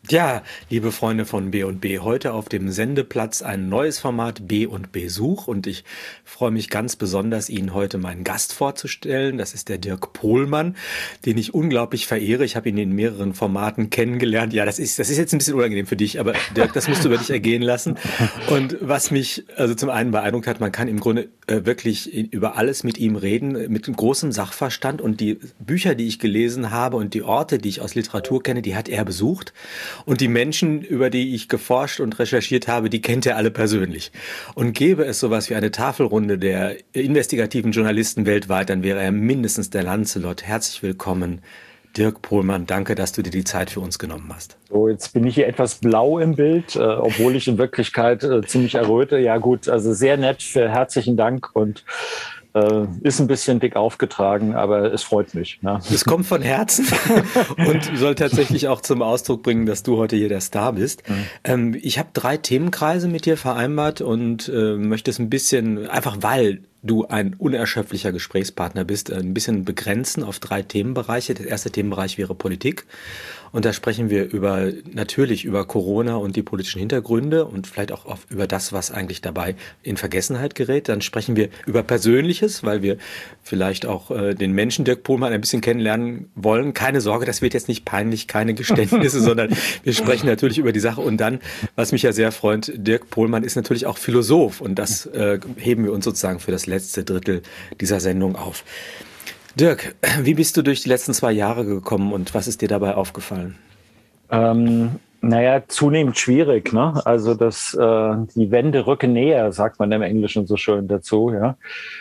Ja, liebe Freunde von B und B, heute auf dem Sendeplatz ein neues Format B und Besuch und ich freue mich ganz besonders, Ihnen heute meinen Gast vorzustellen. Das ist der Dirk Pohlmann, den ich unglaublich verehre. Ich habe ihn in mehreren Formaten kennengelernt. Ja, das ist jetzt ein bisschen unangenehm für dich, aber Dirk, das musst du über dich ergehen lassen. Und was mich also zum einen beeindruckt hat, man kann im Grunde wirklich über alles mit ihm reden, mit großem Sachverstand, und die Bücher, die ich gelesen habe und die Orte, die ich aus Literatur kenne, die hat er besucht. Und die Menschen, über die ich geforscht und recherchiert habe, die kennt er alle persönlich. Und gäbe es sowas wie eine Tafelrunde der investigativen Journalisten weltweit, dann wäre er mindestens der Lancelot. Herzlich willkommen, Dirk Pohlmann. Danke, dass du dir die Zeit für uns genommen hast. So, jetzt bin ich hier etwas blau im Bild, obwohl ich in Wirklichkeit ziemlich erröte. Ja gut, also sehr nett, herzlichen Dank, und ist ein bisschen dick aufgetragen, aber es freut mich. Ne? Es kommt von Herzen und soll tatsächlich auch zum Ausdruck bringen, dass du heute hier der Star bist. Ich habe 3 Themenkreise mit dir vereinbart und möchte es ein bisschen, einfach weil du ein unerschöpflicher Gesprächspartner bist, ein bisschen begrenzen auf 3 Themenbereiche. Der erste Themenbereich wäre Politik. Und da sprechen wir natürlich über Corona und die politischen Hintergründe und vielleicht auch über das, was eigentlich dabei in Vergessenheit gerät. Dann sprechen wir über Persönliches, weil wir vielleicht auch den Menschen Dirk Pohlmann ein bisschen kennenlernen wollen. Keine Sorge, das wird jetzt nicht peinlich, keine Geständnisse, sondern wir sprechen natürlich über die Sache. Und dann, was mich ja sehr freut, Dirk Pohlmann ist natürlich auch Philosoph, und das heben wir uns sozusagen für das letzte Drittel dieser Sendung auf. Dirk, wie bist du durch die letzten 2 Jahre gekommen und was ist dir dabei aufgefallen? Naja, zunehmend schwierig, ne? Also die Wände rücken näher, sagt man im Englischen so schön dazu, ja.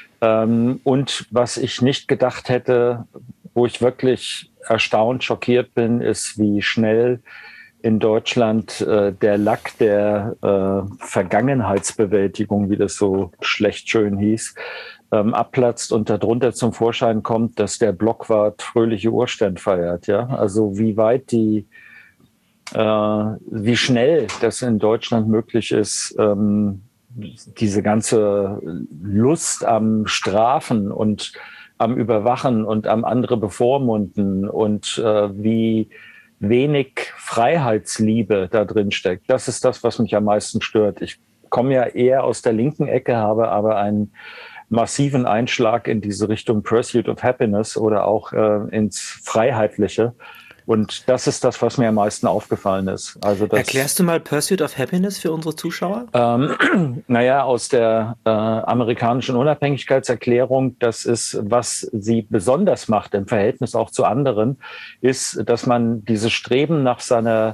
Und was ich nicht gedacht hätte, wo ich wirklich erstaunt, schockiert bin, ist, wie schnell in Deutschland der Lack der Vergangenheitsbewältigung, wie das so schlecht schön hieß, abplatzt und darunter zum Vorschein kommt, dass der Blockwart fröhliche Urständ feiert. Ja, also wie schnell das in Deutschland möglich ist, diese ganze Lust am Strafen und am Überwachen und am andere bevormunden und wie wenig Freiheitsliebe da drin steckt. Das ist das, was mich am meisten stört. Ich komme ja eher aus der linken Ecke, habe aber einen massiven Einschlag in diese Richtung Pursuit of Happiness oder auch ins Freiheitliche. Und das ist das, was mir am meisten aufgefallen ist. Also Erklärst du mal Pursuit of Happiness für unsere Zuschauer? Naja, aus der amerikanischen Unabhängigkeitserklärung, das ist, was sie besonders macht im Verhältnis auch zu anderen, ist, dass man dieses Streben nach seiner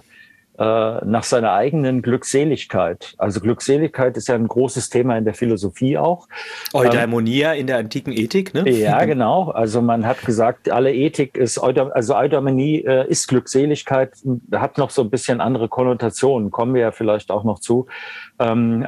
eigenen Glückseligkeit. Also Glückseligkeit ist ja ein großes Thema in der Philosophie auch. Eudaimonia in der antiken Ethik, ne? Ja, genau. Also man hat gesagt, alle Ethik ist, also Eudaimonie ist Glückseligkeit, hat noch so ein bisschen andere Konnotationen, kommen wir ja vielleicht auch noch zu. Aber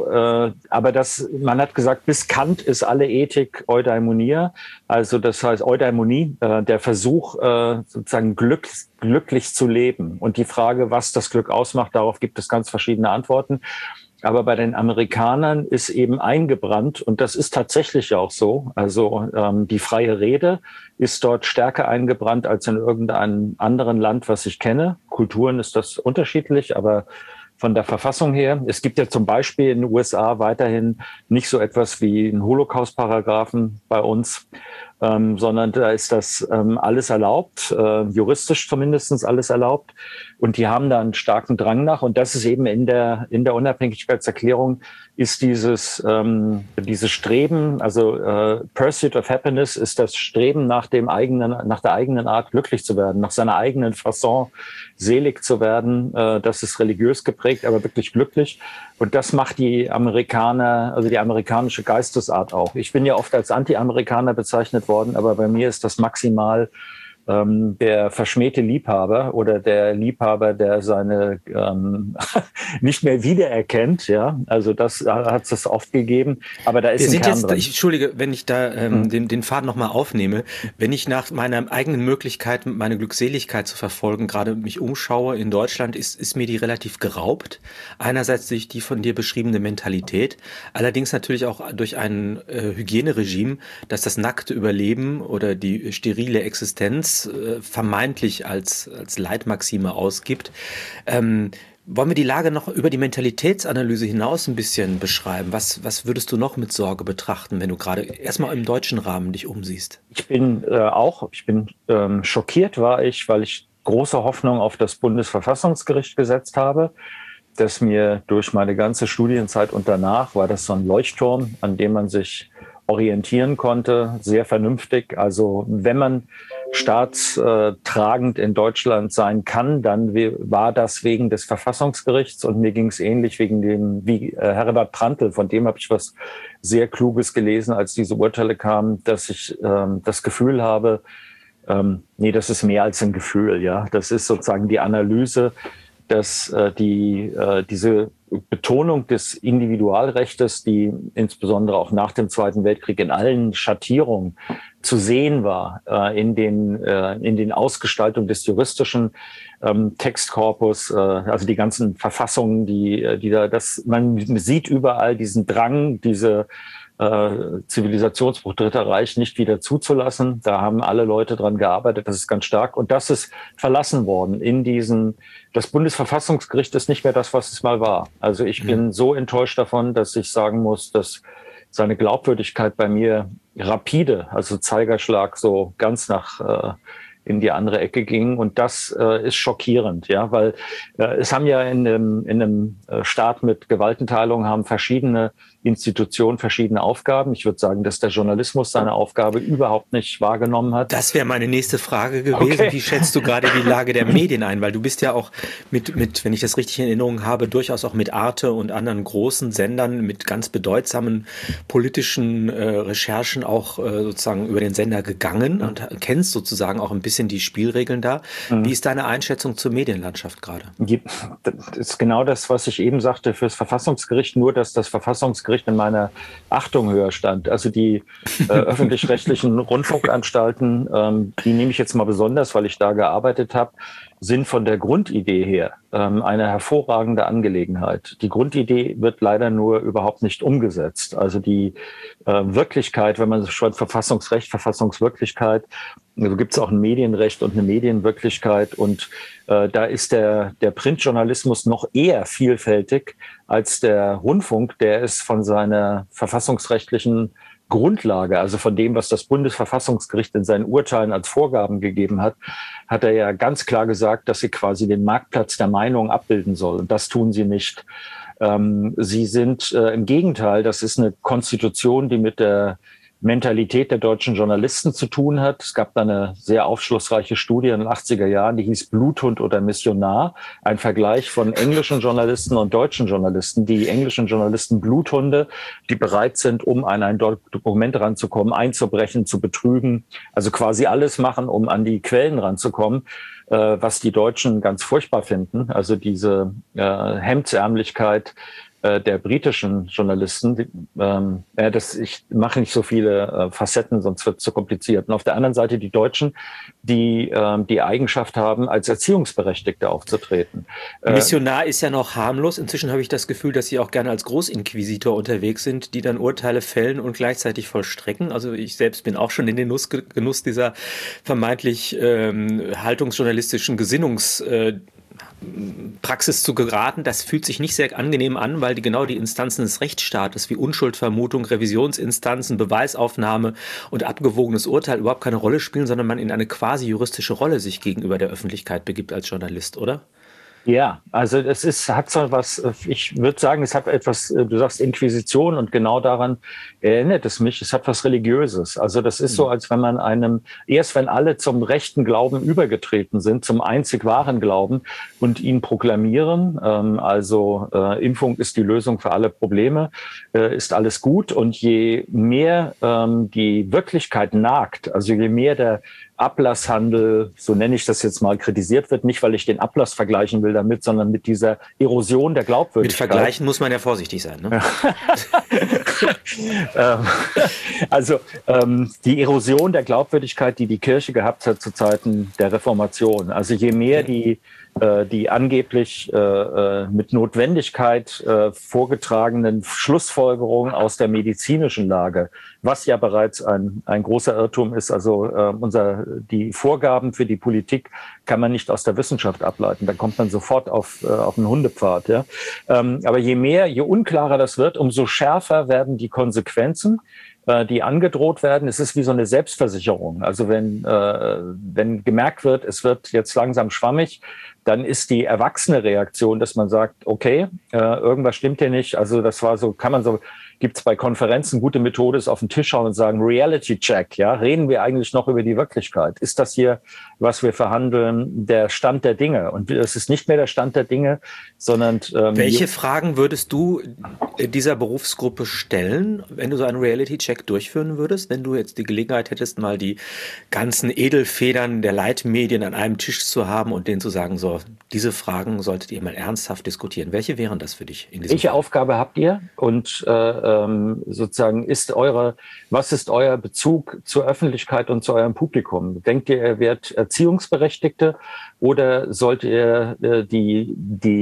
man hat gesagt, bis Kant ist alle Ethik Eudaimonia. Also das heißt Eudaimonie, der Versuch, sozusagen glücklich zu leben. Und die Frage, was das Glück ausmacht, darauf gibt es ganz verschiedene Antworten. Aber bei den Amerikanern ist eben eingebrannt, und das ist tatsächlich auch so, also die freie Rede ist dort stärker eingebrannt als in irgendeinem anderen Land, was ich kenne. Kulturen ist das unterschiedlich, aber von der Verfassung her. Es gibt ja zum Beispiel in den USA weiterhin nicht so etwas wie einen Holocaust-Paragraphen bei uns, sondern da ist das alles erlaubt, juristisch zumindest alles erlaubt. Und die haben da einen starken Drang nach. Und das ist eben in der Unabhängigkeitserklärung ist dieses Streben, also Pursuit of Happiness ist das Streben nach der eigenen Art glücklich zu werden, nach seiner eigenen Fasson selig zu werden. Das ist religiös geprägt, aber wirklich glücklich. Und das macht die Amerikaner, also die amerikanische Geistesart auch. Ich bin ja oft als Anti-Amerikaner bezeichnet worden, aber bei mir ist das maximal der verschmähte Liebhaber oder der Liebhaber, der seine nicht mehr wiedererkennt. Ja, also das hat es oft gegeben, aber da ist ein Kern drin. Entschuldige, wenn ich da den Faden nochmal aufnehme, wenn ich nach meiner eigenen Möglichkeit, meine Glückseligkeit zu verfolgen, gerade mich umschaue in Deutschland, ist mir die relativ geraubt. Einerseits durch die von dir beschriebene Mentalität, allerdings natürlich auch durch ein Hygieneregime, das nackte Überleben oder die sterile Existenz Toleranz vermeintlich als Leitmaxime ausgibt. Wollen wir die Lage noch über die Mentalitätsanalyse hinaus ein bisschen beschreiben? Was würdest du noch mit Sorge betrachten, wenn du gerade erstmal im deutschen Rahmen dich umsiehst? Ich bin schockiert war ich, weil ich große Hoffnung auf das Bundesverfassungsgericht gesetzt habe, das mir durch meine ganze Studienzeit und danach war das so ein Leuchtturm, an dem man sich orientieren konnte, sehr vernünftig. Also wenn man staatstragend in Deutschland sein kann, dann war das wegen des Verfassungsgerichts, und mir ging es ähnlich wie Herbert Prantl, von dem habe ich was sehr Kluges gelesen, als diese Urteile kamen, dass ich das Gefühl habe, das ist mehr als ein Gefühl, ja. Das ist sozusagen die Analyse, dass diese Betonung des Individualrechtes, die insbesondere auch nach dem Zweiten Weltkrieg in allen Schattierungen zu sehen war, in den Ausgestaltungen des juristischen Textkorpus, also die ganzen Verfassungen, man sieht überall diesen Drang, diese Zivilisationsbruch Dritter Reich nicht wieder zuzulassen. Da haben alle Leute dran gearbeitet, das ist ganz stark. Und das ist verlassen worden das Bundesverfassungsgericht ist nicht mehr das, was es mal war. Also ich bin so enttäuscht davon, dass ich sagen muss, dass seine Glaubwürdigkeit bei mir rapide, also Zeigerschlag so ganz in die andere Ecke ging. Und das ist schockierend, ja, weil es haben ja in einem Staat mit Gewaltenteilung haben verschiedene Institutionen verschiedene Aufgaben. Ich würde sagen, dass der Journalismus seine Aufgabe überhaupt nicht wahrgenommen hat. Das wäre meine nächste Frage gewesen. Okay. Wie schätzt du gerade die Lage der Medien ein? Weil du bist ja auch mit, wenn ich das richtig in Erinnerung habe, durchaus auch mit Arte und anderen großen Sendern mit ganz bedeutsamen politischen Recherchen auch sozusagen über den Sender gegangen und kennst sozusagen auch ein bisschen die Spielregeln da. Wie ist deine Einschätzung zur Medienlandschaft gerade? Das ist genau das, was ich eben sagte fürs Verfassungsgericht, nur dass das Verfassungsgericht in meiner Achtung höher stand. Also die öffentlich-rechtlichen Rundfunkanstalten, die nehme ich jetzt mal besonders, weil ich da gearbeitet habe, sind von der Grundidee her eine hervorragende Angelegenheit. Die Grundidee wird leider nur überhaupt nicht umgesetzt. Also die Wirklichkeit, wenn man schreibt Verfassungsrecht, Verfassungswirklichkeit, so gibt es auch ein Medienrecht und eine Medienwirklichkeit, und da ist der Printjournalismus noch eher vielfältig als der Rundfunk, der ist von seiner verfassungsrechtlichen Grundlage, also von dem, was das Bundesverfassungsgericht in seinen Urteilen als Vorgaben gegeben hat, hat er ja ganz klar gesagt, dass sie quasi den Marktplatz der Meinung abbilden soll. Und das tun sie nicht. Sie sind im Gegenteil, das ist eine Konstitution, die mit der Mentalität der deutschen Journalisten zu tun hat. Es gab da eine sehr aufschlussreiche Studie in den 80er Jahren, die hieß Bluthund oder Missionar. Ein Vergleich von englischen Journalisten und deutschen Journalisten. Die englischen Journalisten Bluthunde, die bereit sind, um an ein Dokument ranzukommen, einzubrechen, zu betrügen. Also quasi alles machen, um an die Quellen ranzukommen, was die Deutschen ganz furchtbar finden. Also diese Hemdsärmlichkeit der britischen Journalisten, ich mache nicht so viele Facetten, sonst wird es zu kompliziert. Und auf der anderen Seite die Deutschen, die Eigenschaft haben, als Erziehungsberechtigte aufzutreten. Missionar ist ja noch harmlos. Inzwischen habe ich das Gefühl, dass sie auch gerne als Großinquisitor unterwegs sind, die dann Urteile fällen und gleichzeitig vollstrecken. Also ich selbst bin auch schon in den Genuss dieser vermeintlich haltungsjournalistischen Praxis zu geraten. Das fühlt sich nicht sehr angenehm an, weil die Instanzen des Rechtsstaates wie Unschuldsvermutung, Revisionsinstanzen, Beweisaufnahme und abgewogenes Urteil überhaupt keine Rolle spielen, sondern man in eine quasi juristische Rolle sich gegenüber der Öffentlichkeit begibt als Journalist, oder? Ja, also hat so was, ich würde sagen, es hat etwas, du sagst Inquisition, und genau daran erinnert es mich, es hat was Religiöses. Also das ist so, als wenn man erst wenn alle zum rechten Glauben übergetreten sind, zum einzig wahren Glauben und ihn proklamieren, Impfung ist die Lösung für alle Probleme, ist alles gut, und je mehr die Wirklichkeit nagt, also je mehr der Ablasshandel, so nenne ich das jetzt mal, kritisiert wird, nicht weil ich den Ablass vergleichen will damit, sondern mit dieser Erosion der Glaubwürdigkeit. Mit Vergleichen muss man ja vorsichtig sein, ne? Die Erosion der Glaubwürdigkeit, die Kirche gehabt hat zu Zeiten der Reformation. Also je mehr die angeblich mit Notwendigkeit vorgetragenen Schlussfolgerungen aus der medizinischen Lage, was ja bereits ein großer Irrtum ist. Also unser die Vorgaben für die Politik kann man nicht aus der Wissenschaft ableiten. Da kommt man sofort auf einen Hundepfad. Ja? Aber je unklarer das wird, umso schärfer werden die Konsequenzen, die angedroht werden. Es ist wie so eine Selbstversicherung. Also wenn gemerkt wird, es wird jetzt langsam schwammig, dann ist die erwachsene Reaktion, dass man sagt, okay, irgendwas stimmt hier nicht. Also das war so, gibt's bei Konferenzen gute Methode, ist auf den Tisch schauen und sagen, Reality Check, ja, reden wir eigentlich noch über die Wirklichkeit? Ist das hier, was wir verhandeln, der Stand der Dinge? Und es ist nicht mehr der Stand der Dinge, sondern welche Fragen würdest du dieser Berufsgruppe stellen, wenn du so einen Reality Check durchführen würdest, wenn du jetzt die Gelegenheit hättest, mal die ganzen Edelfedern der Leitmedien an einem Tisch zu haben und denen zu sagen, so, diese Fragen solltet ihr mal ernsthaft diskutieren. Welche wären das für dich in diesem Welche Fall? Aufgabe habt ihr? Und sozusagen was ist euer Bezug zur Öffentlichkeit und zu eurem Publikum? Denkt ihr, ihr werdet Erziehungsberechtigte oder sollt ihr die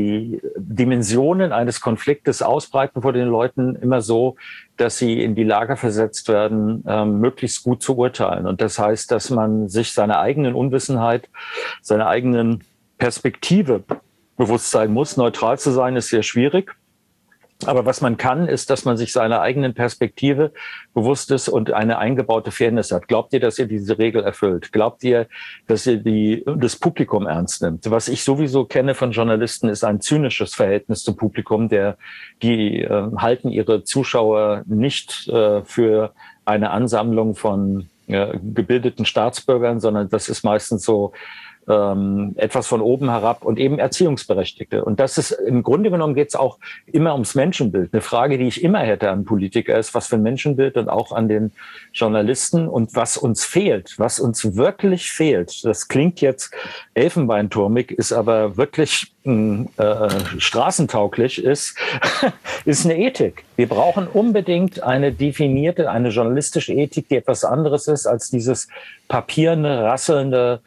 Dimensionen eines Konfliktes ausbreiten vor den Leuten immer so, dass sie in die Lage versetzt werden, möglichst gut zu urteilen? Und das heißt, dass man sich seiner eigenen Unwissenheit, seiner eigenen Perspektive bewusst sein muss. Neutral zu sein ist sehr schwierig. Aber was man kann, ist, dass man sich seiner eigenen Perspektive bewusst ist und eine eingebaute Fairness hat. Glaubt ihr, dass ihr diese Regel erfüllt? Glaubt ihr, dass ihr das Publikum ernst nimmt? Was ich sowieso kenne von Journalisten, ist ein zynisches Verhältnis zum Publikum. Die halten ihre Zuschauer nicht für eine Ansammlung von gebildeten Staatsbürgern, sondern das ist meistens so etwas von oben herab und eben Erziehungsberechtigte. Und das ist, im Grunde genommen geht es auch immer ums Menschenbild. Eine Frage, die ich immer hätte an Politiker ist, was für ein Menschenbild und auch an den Journalisten und was uns fehlt, was uns wirklich fehlt. Das klingt jetzt elfenbeinturmig, ist aber wirklich straßentauglich, ist eine Ethik. Wir brauchen unbedingt eine definierte, eine journalistische Ethik, die etwas anderes ist als dieses papierne, rasselnde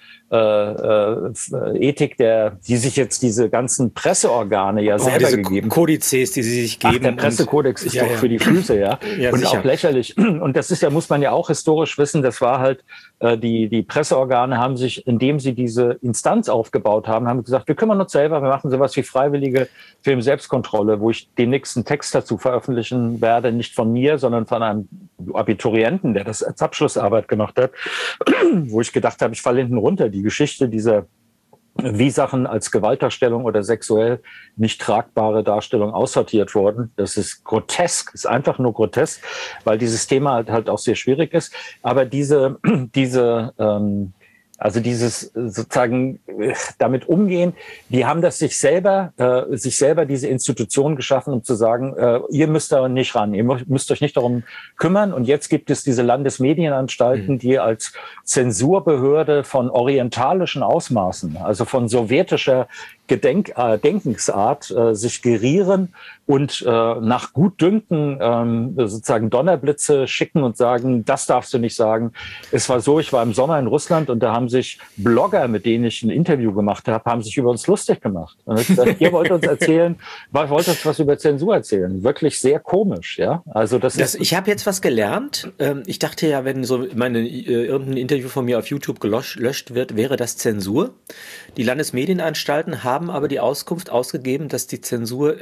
Ethik, die sich jetzt diese ganzen Presseorgane ja selber gegeben haben. Kodizes, die sie sich geben. Der Pressekodex ist doch für die Füße, ja. Und sicher. Auch lächerlich. Und das ist ja, muss man ja auch historisch wissen, das war halt, die Presseorgane haben sich, indem sie diese Instanz aufgebaut haben gesagt, wir kümmern uns selber, wir machen sowas wie freiwillige Film-Selbstkontrolle, wo ich den nächsten Text dazu veröffentlichen werde, nicht von mir, sondern von einem Abiturienten, der das als Abschlussarbeit gemacht hat, wo ich gedacht habe, ich falle hinten runter. Die Geschichte dieser wie Sachen als Gewaltdarstellung oder sexuell nicht tragbare Darstellung aussortiert wurden. Das ist grotesk, ist einfach nur grotesk, weil dieses Thema halt auch sehr schwierig ist. Aber also dieses sozusagen damit umgehen, die haben das sich selber diese Institution geschaffen, um zu sagen, ihr müsst da nicht ran, ihr müsst euch nicht darum kümmern. Und jetzt gibt es diese Landesmedienanstalten, die als Zensurbehörde von orientalischen Ausmaßen, also von sowjetischer Denkensart sich gerieren und nach Gutdünken sozusagen Donnerblitze schicken und sagen, das darfst du nicht sagen. Es war so, ich war im Sommer in Russland und da haben sich Blogger, mit denen ich ein Interview gemacht habe, haben sich über uns lustig gemacht. Und ich gesagt, ihr wollt uns erzählen, wollt uns was über Zensur erzählen. Wirklich sehr komisch, ja. Also ich habe jetzt was gelernt. Ich dachte ja, wenn so irgendein Interview von mir auf YouTube gelöscht wird, wäre das Zensur. Die Landesmedienanstalten haben aber die Auskunft ausgegeben, dass die Zensur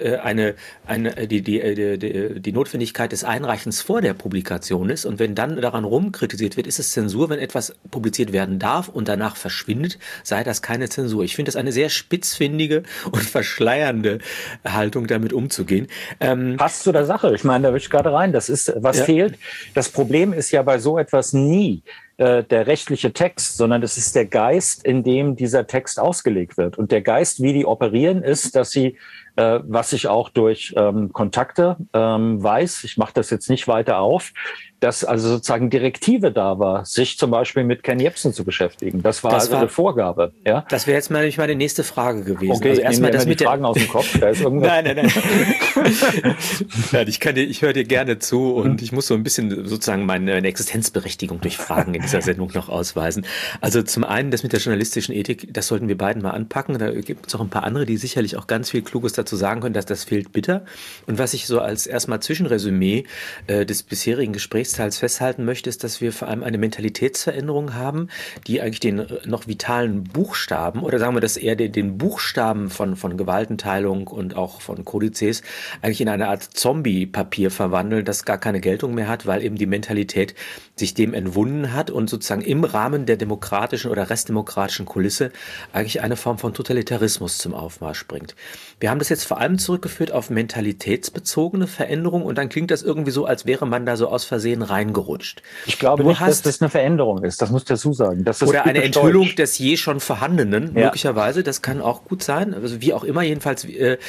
die Notwendigkeit des Einreichens vor der Publikation ist. Und wenn dann daran rumkritisiert wird, ist es Zensur, wenn etwas publiziert werden darf und danach verschwindet, sei das keine Zensur. Ich finde das eine sehr spitzfindige und verschleiernde Haltung, damit umzugehen. Passt zu der Sache. Ich meine, da will ich gerade rein. Das ist, was fehlt. Das Problem ist ja bei so etwas nie der rechtliche Text, sondern es ist der Geist, in dem dieser Text ausgelegt wird. Und der Geist, wie die operieren, ist, dass sie, was ich auch durch Kontakte weiß, ich mache das jetzt nicht weiter auf, dass also sozusagen Direktive da war, sich zum Beispiel mit Ken Jebsen zu beschäftigen. Das war also eine Vorgabe. Ja? Das wäre jetzt mal meine nächste Frage gewesen. Okay, also erstmal das mit die Fragen aus dem Kopf. Da ist irgendwas. Nein. Nein, ich höre dir gerne zu und ich muss so ein bisschen sozusagen meine Existenzberechtigung durch Fragen in dieser Sendung noch ausweisen. Also zum einen das mit der journalistischen Ethik, das sollten wir beiden mal anpacken. Da gibt es auch ein paar andere, die sicherlich auch ganz viel Kluges dazu dazu sagen können, dass das fehlt bitter. Und was ich so als erstmal Zwischenresümee des bisherigen Gesprächsteils festhalten möchte, ist, dass wir vor allem eine Mentalitätsveränderung haben, die eigentlich den noch vitalen Buchstaben, oder sagen wir das eher den Buchstaben von Gewaltenteilung und auch von Kodizes eigentlich in eine Art Zombie-Papier verwandeln, das gar keine Geltung mehr hat, weil eben die Mentalität sich dem entwunden hat und sozusagen im Rahmen der demokratischen oder restdemokratischen Kulisse eigentlich eine Form von Totalitarismus zum Aufmarsch bringt. Wir haben das jetzt vor allem zurückgeführt auf mentalitätsbezogene Veränderung und dann klingt das irgendwie so, als wäre man da so aus Versehen reingerutscht. Ich glaube nicht, dass das eine Veränderung ist, das muss ich dazu sagen. Das ist oder eine Enthüllung des je schon Vorhandenen, möglicherweise, das kann auch gut sein, also wie auch immer, jedenfalls,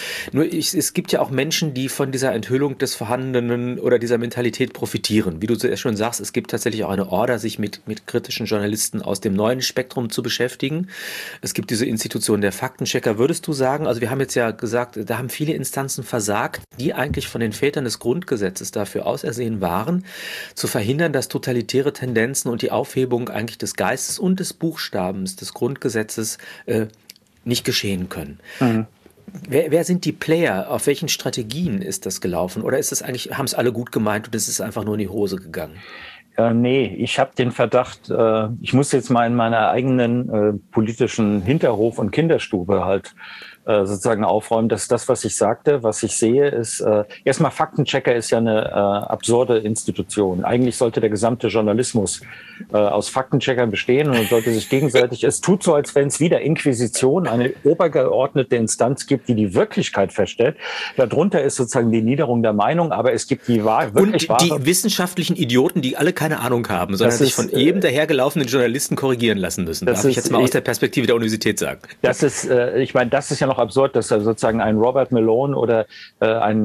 es gibt ja auch Menschen, die von dieser Enthüllung des Vorhandenen oder dieser Mentalität profitieren. Wie du ja schon sagst, es gibt tatsächlich auch eine Order, sich mit kritischen Journalisten aus dem neuen Spektrum zu beschäftigen. Es gibt diese Institution der Faktenchecker. Würdest du sagen, also wir haben jetzt ja gesagt, da haben viele Instanzen versagt, die eigentlich von den Vätern des Grundgesetzes dafür ausersehen waren, zu verhindern, dass totalitäre Tendenzen und die Aufhebung eigentlich des Geistes und des Buchstabens des Grundgesetzes nicht geschehen können. Mhm. Wer sind die Player? Auf welchen Strategien ist das gelaufen? Oder ist es eigentlich, haben es alle gut gemeint und es ist einfach nur in die Hose gegangen? Nee, ich habe den Verdacht, ich muss jetzt mal in meiner eigenen politischen Hinterhof- und Kinderstube halt sozusagen aufräumen, dass das, was ich sagte, was ich sehe, ist, erstmal Faktenchecker ist ja eine absurde Institution. Eigentlich sollte der gesamte Journalismus aus Faktencheckern bestehen und sollte sich gegenseitig, es tut so, als wenn es wieder Inquisition, eine obergeordnete Instanz gibt, die die Wirklichkeit feststellt. Darunter ist sozusagen die Niederung der Meinung, aber es gibt die wirklich wahre... Und die wissenschaftlichen Idioten, die alle keine Ahnung haben, sondern sich von jedem dahergelaufenen Journalisten korrigieren lassen müssen. Darf ich jetzt mal aus der Perspektive der Universität sagen. Das ist, ich meine, das ist ja noch absurd, dass sozusagen ein Robert Malone oder ein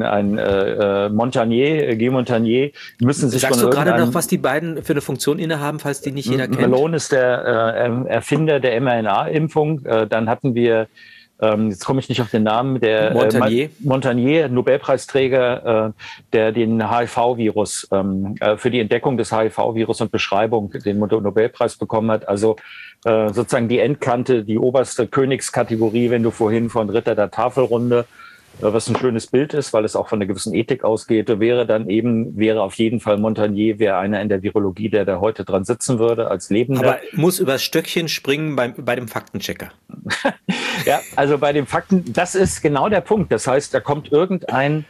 Montagnier, Guy Montagnier, müssen sich Sagst du gerade noch, was die beiden für eine Funktion innehaben, falls die nicht jeder kennt? Malone ist der Erfinder der mRNA-Impfung. Dann hatten wir, jetzt komme ich nicht auf den Namen, der Montagnier, Nobelpreisträger, der den HIV-Virus, für die Entdeckung des HIV-Virus und Beschreibung den Nobelpreis bekommen hat. Also sozusagen die Endkante, die oberste Königskategorie, wenn du vorhin von Ritter der Tafelrunde, was ein schönes Bild ist, weil es auch von einer gewissen Ethik ausgeht, wäre auf jeden Fall Montagnier, wäre einer in der Virologie, der da heute dran sitzen würde als Lebender. Aber muss übers Stöckchen springen bei dem Faktenchecker. Ja, also bei dem Fakten, das ist genau der Punkt. Das heißt, da kommt irgendein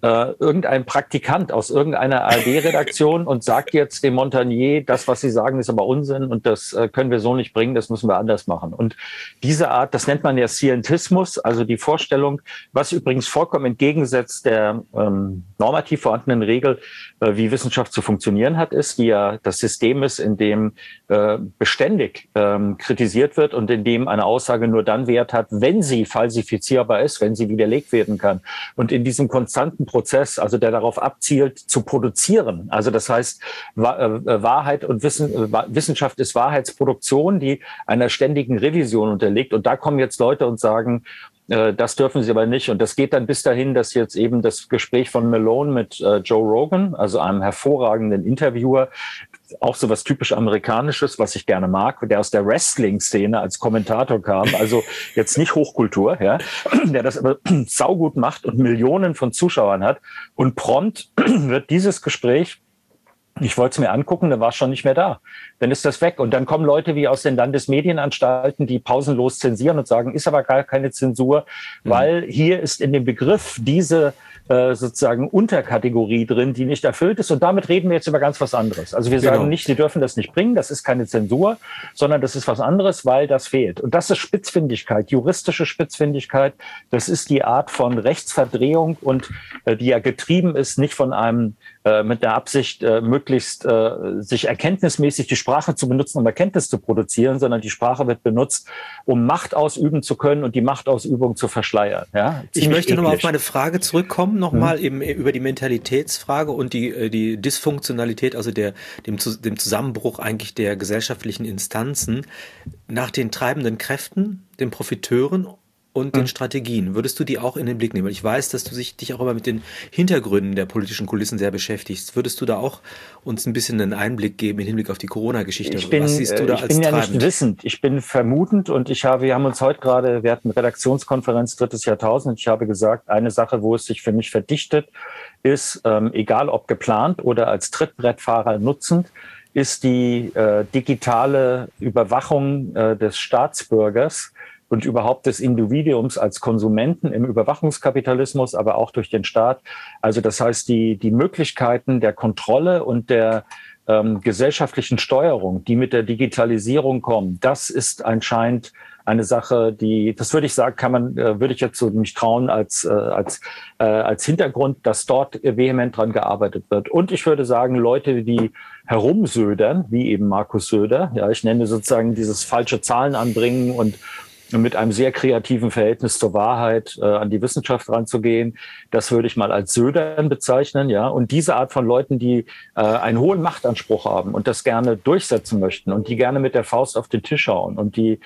Praktikant aus irgendeiner ARD-Redaktion und sagt jetzt dem Montagnier, das, was Sie sagen, ist aber Unsinn und das können wir so nicht bringen, das müssen wir anders machen. Und diese Art, das nennt man ja Scientismus, also die Vorstellung, was übrigens vollkommen entgegensetzt der normativ vorhandenen Regel, wie Wissenschaft zu funktionieren hat, ist, die ja das System ist, in dem beständig kritisiert wird und in dem eine Aussage nur dann Wert hat, wenn sie falsifizierbar ist, wenn sie widerlegt werden kann. Und in diesem konstanten Prozess, also der darauf abzielt, zu produzieren. Also das heißt, Wahrheit und Wissenschaft ist Wahrheitsproduktion, die einer ständigen Revision unterliegt. Und da kommen jetzt Leute und sagen, das dürfen sie aber nicht. Und das geht dann bis dahin, dass jetzt eben das Gespräch von Malone mit Joe Rogan, also einem hervorragenden Interviewer, auch so was typisch Amerikanisches, was ich gerne mag, der aus der Wrestling-Szene als Kommentator kam, also jetzt nicht Hochkultur, ja, der das aber saugut macht und Millionen von Zuschauern hat. Und prompt wird dieses Gespräch, ich wollte es mir angucken, dann war es schon nicht mehr da. Dann ist das weg. Und dann kommen Leute wie aus den Landesmedienanstalten, die pausenlos zensieren und sagen, ist aber gar keine Zensur, weil hier ist in dem Begriff diese sozusagen Unterkategorie drin, die nicht erfüllt ist. Und damit reden wir jetzt über ganz was anderes. Also wir sagen nicht, sie dürfen das nicht bringen, das ist keine Zensur, sondern das ist was anderes, weil das fehlt. Und das ist Spitzfindigkeit, juristische Spitzfindigkeit. Das ist die Art von Rechtsverdrehung und die ja getrieben ist, nicht von einem mit der Absicht, möglichst sich erkenntnismäßig die Sprache zu benutzen, um Erkenntnis zu produzieren, sondern die Sprache wird benutzt, um Macht ausüben zu können und die Machtausübung zu verschleiern. Ja? Ich möchte nochmal auf meine Frage zurückkommen, nochmal eben über die Mentalitätsfrage und die Dysfunktionalität, also dem Zusammenbruch eigentlich der gesellschaftlichen Instanzen nach den treibenden Kräften, den Profiteuren und den Strategien. Würdest du die auch in den Blick nehmen? Weil ich weiß, dass du dich auch immer mit den Hintergründen der politischen Kulissen sehr beschäftigst. Würdest du da auch uns ein bisschen einen Einblick geben im Hinblick auf die Corona-Geschichte? Was siehst du da als treibend? Ich bin ja nicht wissend, ich bin vermutend und wir haben uns heute gerade, wir hatten Redaktionskonferenz drittes Jahrtausend, ich habe gesagt, eine Sache, wo es sich für mich verdichtet, ist, egal ob geplant oder als Trittbrettfahrer nutzend, ist die digitale Überwachung des Staatsbürgers und überhaupt des Individuums als Konsumenten im Überwachungskapitalismus, aber auch durch den Staat. Also das heißt, die Möglichkeiten der Kontrolle und der gesellschaftlichen Steuerung, die mit der Digitalisierung kommen, das ist anscheinend eine Sache, das würde ich sagen, würde ich jetzt so mich trauen als Hintergrund, dass dort vehement dran gearbeitet wird. Und ich würde sagen, Leute, die herumsödern, wie eben Markus Söder, ja, ich nenne sozusagen dieses falsche Zahlen anbringen und mit einem sehr kreativen Verhältnis zur Wahrheit an die Wissenschaft ranzugehen. Das würde ich mal als Södern bezeichnen, ja. Und diese Art von Leuten, die einen hohen Machtanspruch haben und das gerne durchsetzen möchten und die gerne mit der Faust auf den Tisch hauen und die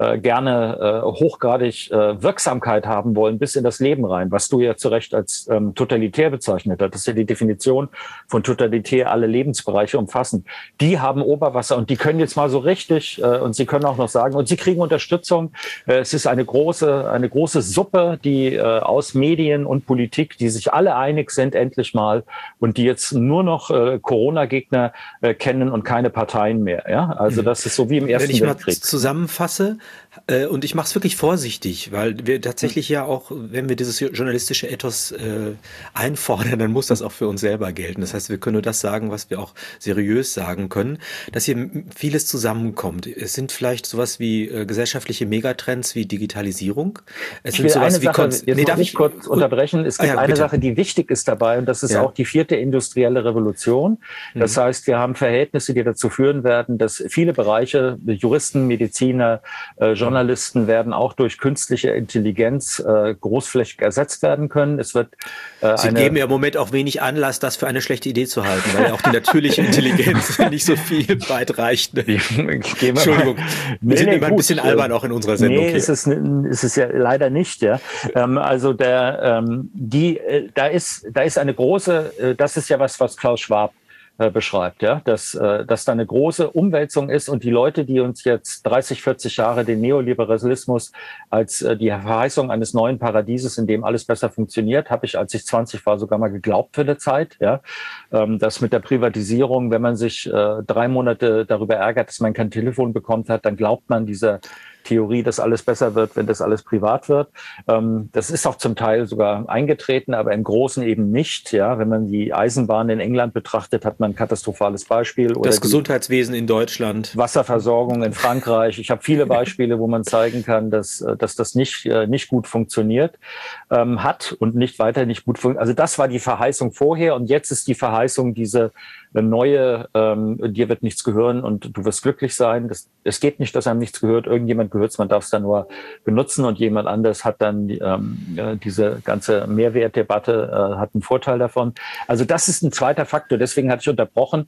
gerne hochgradig Wirksamkeit haben wollen bis in das Leben rein, was du ja zu Recht als totalitär bezeichnet hast. Das ist ja die Definition von totalitär, alle Lebensbereiche umfassen. Die haben Oberwasser und die können jetzt mal so richtig und sie können auch noch sagen, und sie kriegen Unterstützung. Es ist eine große Suppe, die aus Medien und Politik, die sich alle einig sind, endlich mal, und die jetzt nur noch Corona-Gegner kennen und keine Parteien mehr. Ja? Also das ist so wie im Ersten Weltkrieg. Wenn ich mal zusammenfasse, und ich mache es wirklich vorsichtig, weil wir tatsächlich ja auch, wenn wir dieses journalistische Ethos einfordern, dann muss das auch für uns selber gelten. Das heißt, wir können nur das sagen, was wir auch seriös sagen können, dass hier vieles zusammenkommt. Es sind vielleicht sowas wie gesellschaftliche Megatrends wie Digitalisierung. Es sind sowas wie darf ich kurz unterbrechen? Es gibt eine Sache, die wichtig ist dabei, und das ist auch die 4. industrielle Revolution. Das heißt, wir haben Verhältnisse, die dazu führen werden, dass viele Bereiche, Juristen, Mediziner, Journalisten werden auch durch künstliche Intelligenz großflächig ersetzt werden können. Es wird Sie geben ja im Moment auch wenig Anlass, das für eine schlechte Idee zu halten, weil ja auch die natürliche Intelligenz nicht so viel weit reicht. Entschuldigung, wir sind immer ein bisschen albern auch in unserer Sendung. Nee, ist es ja leider nicht. Ja. Also da ist eine große, das ist ja was Klaus Schwab beschreibt, ja, dass da eine große Umwälzung ist und die Leute, die uns jetzt 30, 40 Jahre den Neoliberalismus als die Verheißung eines neuen Paradieses, in dem alles besser funktioniert, habe ich, als ich 20 war, sogar mal geglaubt für eine Zeit, ja, dass mit der Privatisierung, wenn man sich 3 Monate darüber ärgert, dass man kein Telefon bekommt hat, dann glaubt man dieser Theorie, dass alles besser wird, wenn das alles privat wird. Das ist auch zum Teil sogar eingetreten, aber im Großen eben nicht. Ja, wenn man die Eisenbahn in England betrachtet, hat man ein katastrophales Beispiel. Oder das Gesundheitswesen in Deutschland. Wasserversorgung in Frankreich. Ich habe viele Beispiele, wo man zeigen kann, dass das nicht gut funktioniert hat und nicht gut funktioniert. Also das war die Verheißung vorher und jetzt ist die Verheißung diese neue, dir wird nichts gehören und du wirst glücklich sein. Es geht nicht, dass einem nichts gehört. Irgendjemand gehört es, man darf es dann nur benutzen und jemand anders hat dann diese ganze Mehrwertdebatte, hat einen Vorteil davon. Also das ist ein zweiter Faktor. Deswegen hatte ich unterbrochen.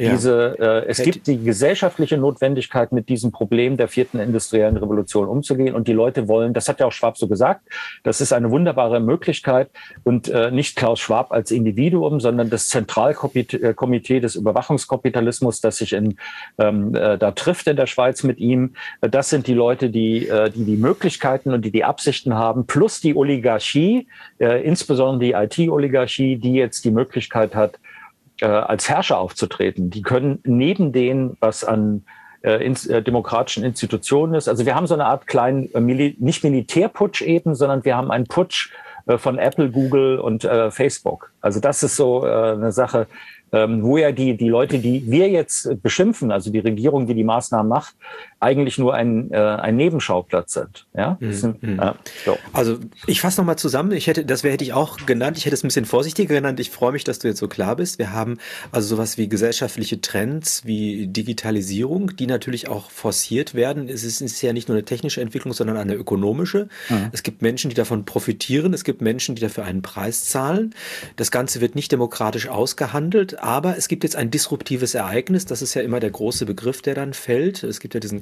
Es gibt die gesellschaftliche Notwendigkeit, mit diesem Problem der 4. industriellen Revolution umzugehen und die Leute wollen, das hat ja auch Schwab so gesagt, das ist eine wunderbare Möglichkeit und nicht Klaus Schwab als Individuum, sondern das Zentralkomitee des Überwachungskapitalismus, das sich da trifft in der Schweiz mit ihm. Das sind die Leute, die Möglichkeiten und die Absichten haben, plus die Oligarchie, insbesondere die IT-Oligarchie, die jetzt die Möglichkeit hat, als Herrscher aufzutreten. Die können neben denen, was an demokratischen Institutionen ist. Also wir haben so eine Art kleinen, nicht Militärputsch eben, sondern wir haben einen Putsch von Apple, Google und Facebook. Also das ist so eine Sache, wo ja die Leute, die wir jetzt beschimpfen, also die Regierung, die die Maßnahmen macht, eigentlich nur ein Nebenschauplatz sind. Ja? So. Also ich fasse nochmal zusammen, hätte ich auch genannt, ich hätte es ein bisschen vorsichtiger genannt, ich freue mich, dass du jetzt so klar bist. Wir haben also sowas wie gesellschaftliche Trends, wie Digitalisierung, die natürlich auch forciert werden. Es ist ja nicht nur eine technische Entwicklung, sondern eine ökonomische. Mhm. Es gibt Menschen, die davon profitieren, es gibt Menschen, die dafür einen Preis zahlen. Das Ganze wird nicht demokratisch ausgehandelt, aber es gibt jetzt ein disruptives Ereignis, das ist ja immer der große Begriff, der dann fällt. Es gibt ja diesen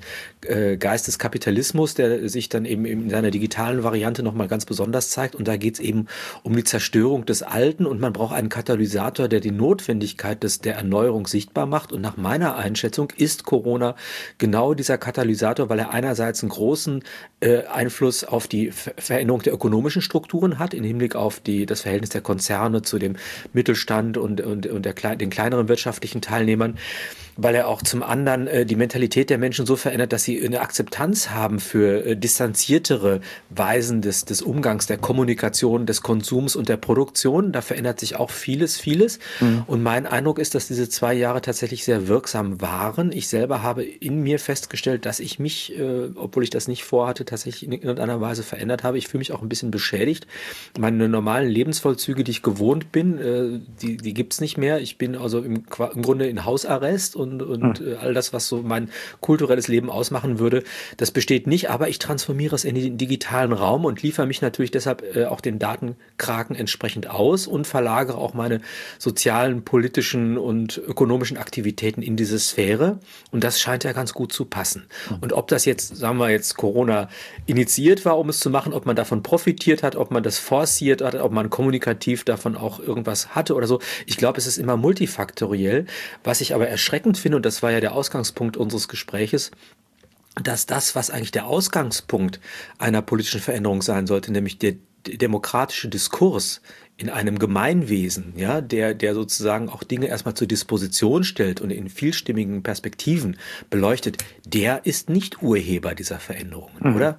Geist des Kapitalismus, der sich dann eben in seiner digitalen Variante nochmal ganz besonders zeigt. Und da geht es eben um die Zerstörung des Alten und man braucht einen Katalysator, der die Notwendigkeit der Erneuerung sichtbar macht. Und nach meiner Einschätzung ist Corona genau dieser Katalysator, weil er einerseits einen großen Einfluss auf die Veränderung der ökonomischen Strukturen hat, im Hinblick auf das Verhältnis der Konzerne zu dem Mittelstand und den kleineren wirtschaftlichen Teilnehmern, weil er auch zum anderen die Mentalität der Menschen so verändert, dass sie eine Akzeptanz haben für distanziertere Weisen des Umgangs, der Kommunikation, des Konsums und der Produktion. Da verändert sich auch vieles. Und mein Eindruck ist, dass diese 2 Jahre tatsächlich sehr wirksam waren. Ich selber habe in mir festgestellt, dass ich mich, obwohl ich das nicht vorhatte, tatsächlich in irgendeiner Weise verändert habe. Ich fühle mich auch ein bisschen beschädigt. Meine normalen Lebensvollzüge, die ich gewohnt bin, die gibt's nicht mehr. Ich bin also im Grunde in Hausarrest und all das, was so mein kulturelles Leben ausmachen würde, das besteht nicht, aber ich transformiere es in den digitalen Raum und liefere mich natürlich deshalb auch den Datenkraken entsprechend aus und verlagere auch meine sozialen, politischen und ökonomischen Aktivitäten in diese Sphäre und das scheint ja ganz gut zu passen. Und ob das jetzt, sagen wir jetzt, Corona initiiert war, um es zu machen, ob man davon profitiert hat, ob man das forciert hat, ob man kommunikativ davon auch irgendwas hatte oder so, ich glaube, es ist immer multifaktoriell. Was ich aber erschreckend finde, und das war ja der Ausgangspunkt unseres Gespräches, dass das, was eigentlich der Ausgangspunkt einer politischen Veränderung sein sollte, nämlich der demokratische Diskurs in einem Gemeinwesen, ja, der sozusagen auch Dinge erstmal zur Disposition stellt und in vielstimmigen Perspektiven beleuchtet, der ist nicht Urheber dieser Veränderungen, oder?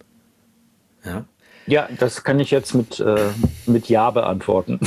Ja. Ja, das kann ich jetzt mit Ja beantworten.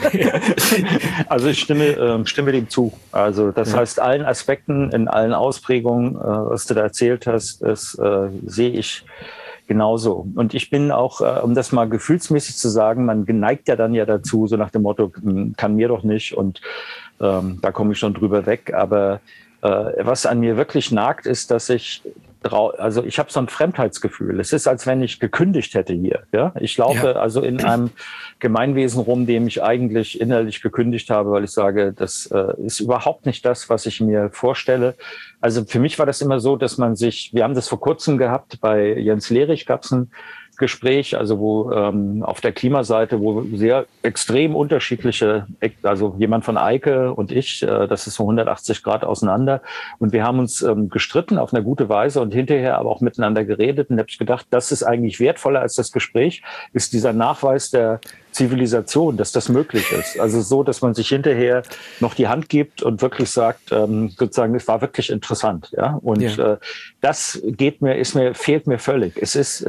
Also ich stimme dem zu. Also das heißt, allen Aspekten, in allen Ausprägungen, was du da erzählt hast, das sehe ich genauso. Und ich bin auch, um das mal gefühlsmäßig zu sagen, man geneigt ja dann dazu, so nach dem Motto, kann mir doch nicht und da komme ich schon drüber weg. Aber was an mir wirklich nagt, ist, dass ich habe so ein Fremdheitsgefühl. Es ist, als wenn ich gekündigt hätte hier. Ja? Ich laufe also in einem Gemeinwesen rum, dem ich eigentlich innerlich gekündigt habe, weil ich sage, das ist überhaupt nicht das, was ich mir vorstelle. Also für mich war das immer so, dass wir haben das vor kurzem gehabt, bei Jens Lehrig gab es ein Gespräch, also wo auf der Klimaseite, wo sehr extrem unterschiedliche, also jemand von Eike und ich, das ist so 180 Grad auseinander und wir haben uns gestritten auf eine gute Weise und hinterher aber auch miteinander geredet und habe ich gedacht, das ist eigentlich wertvoller als das Gespräch, ist dieser Nachweis der Zivilisation, dass das möglich ist. Also so, dass man sich hinterher noch die Hand gibt und wirklich sagt, sozusagen, es war wirklich interessant, ja. Und das fehlt mir völlig. Es ist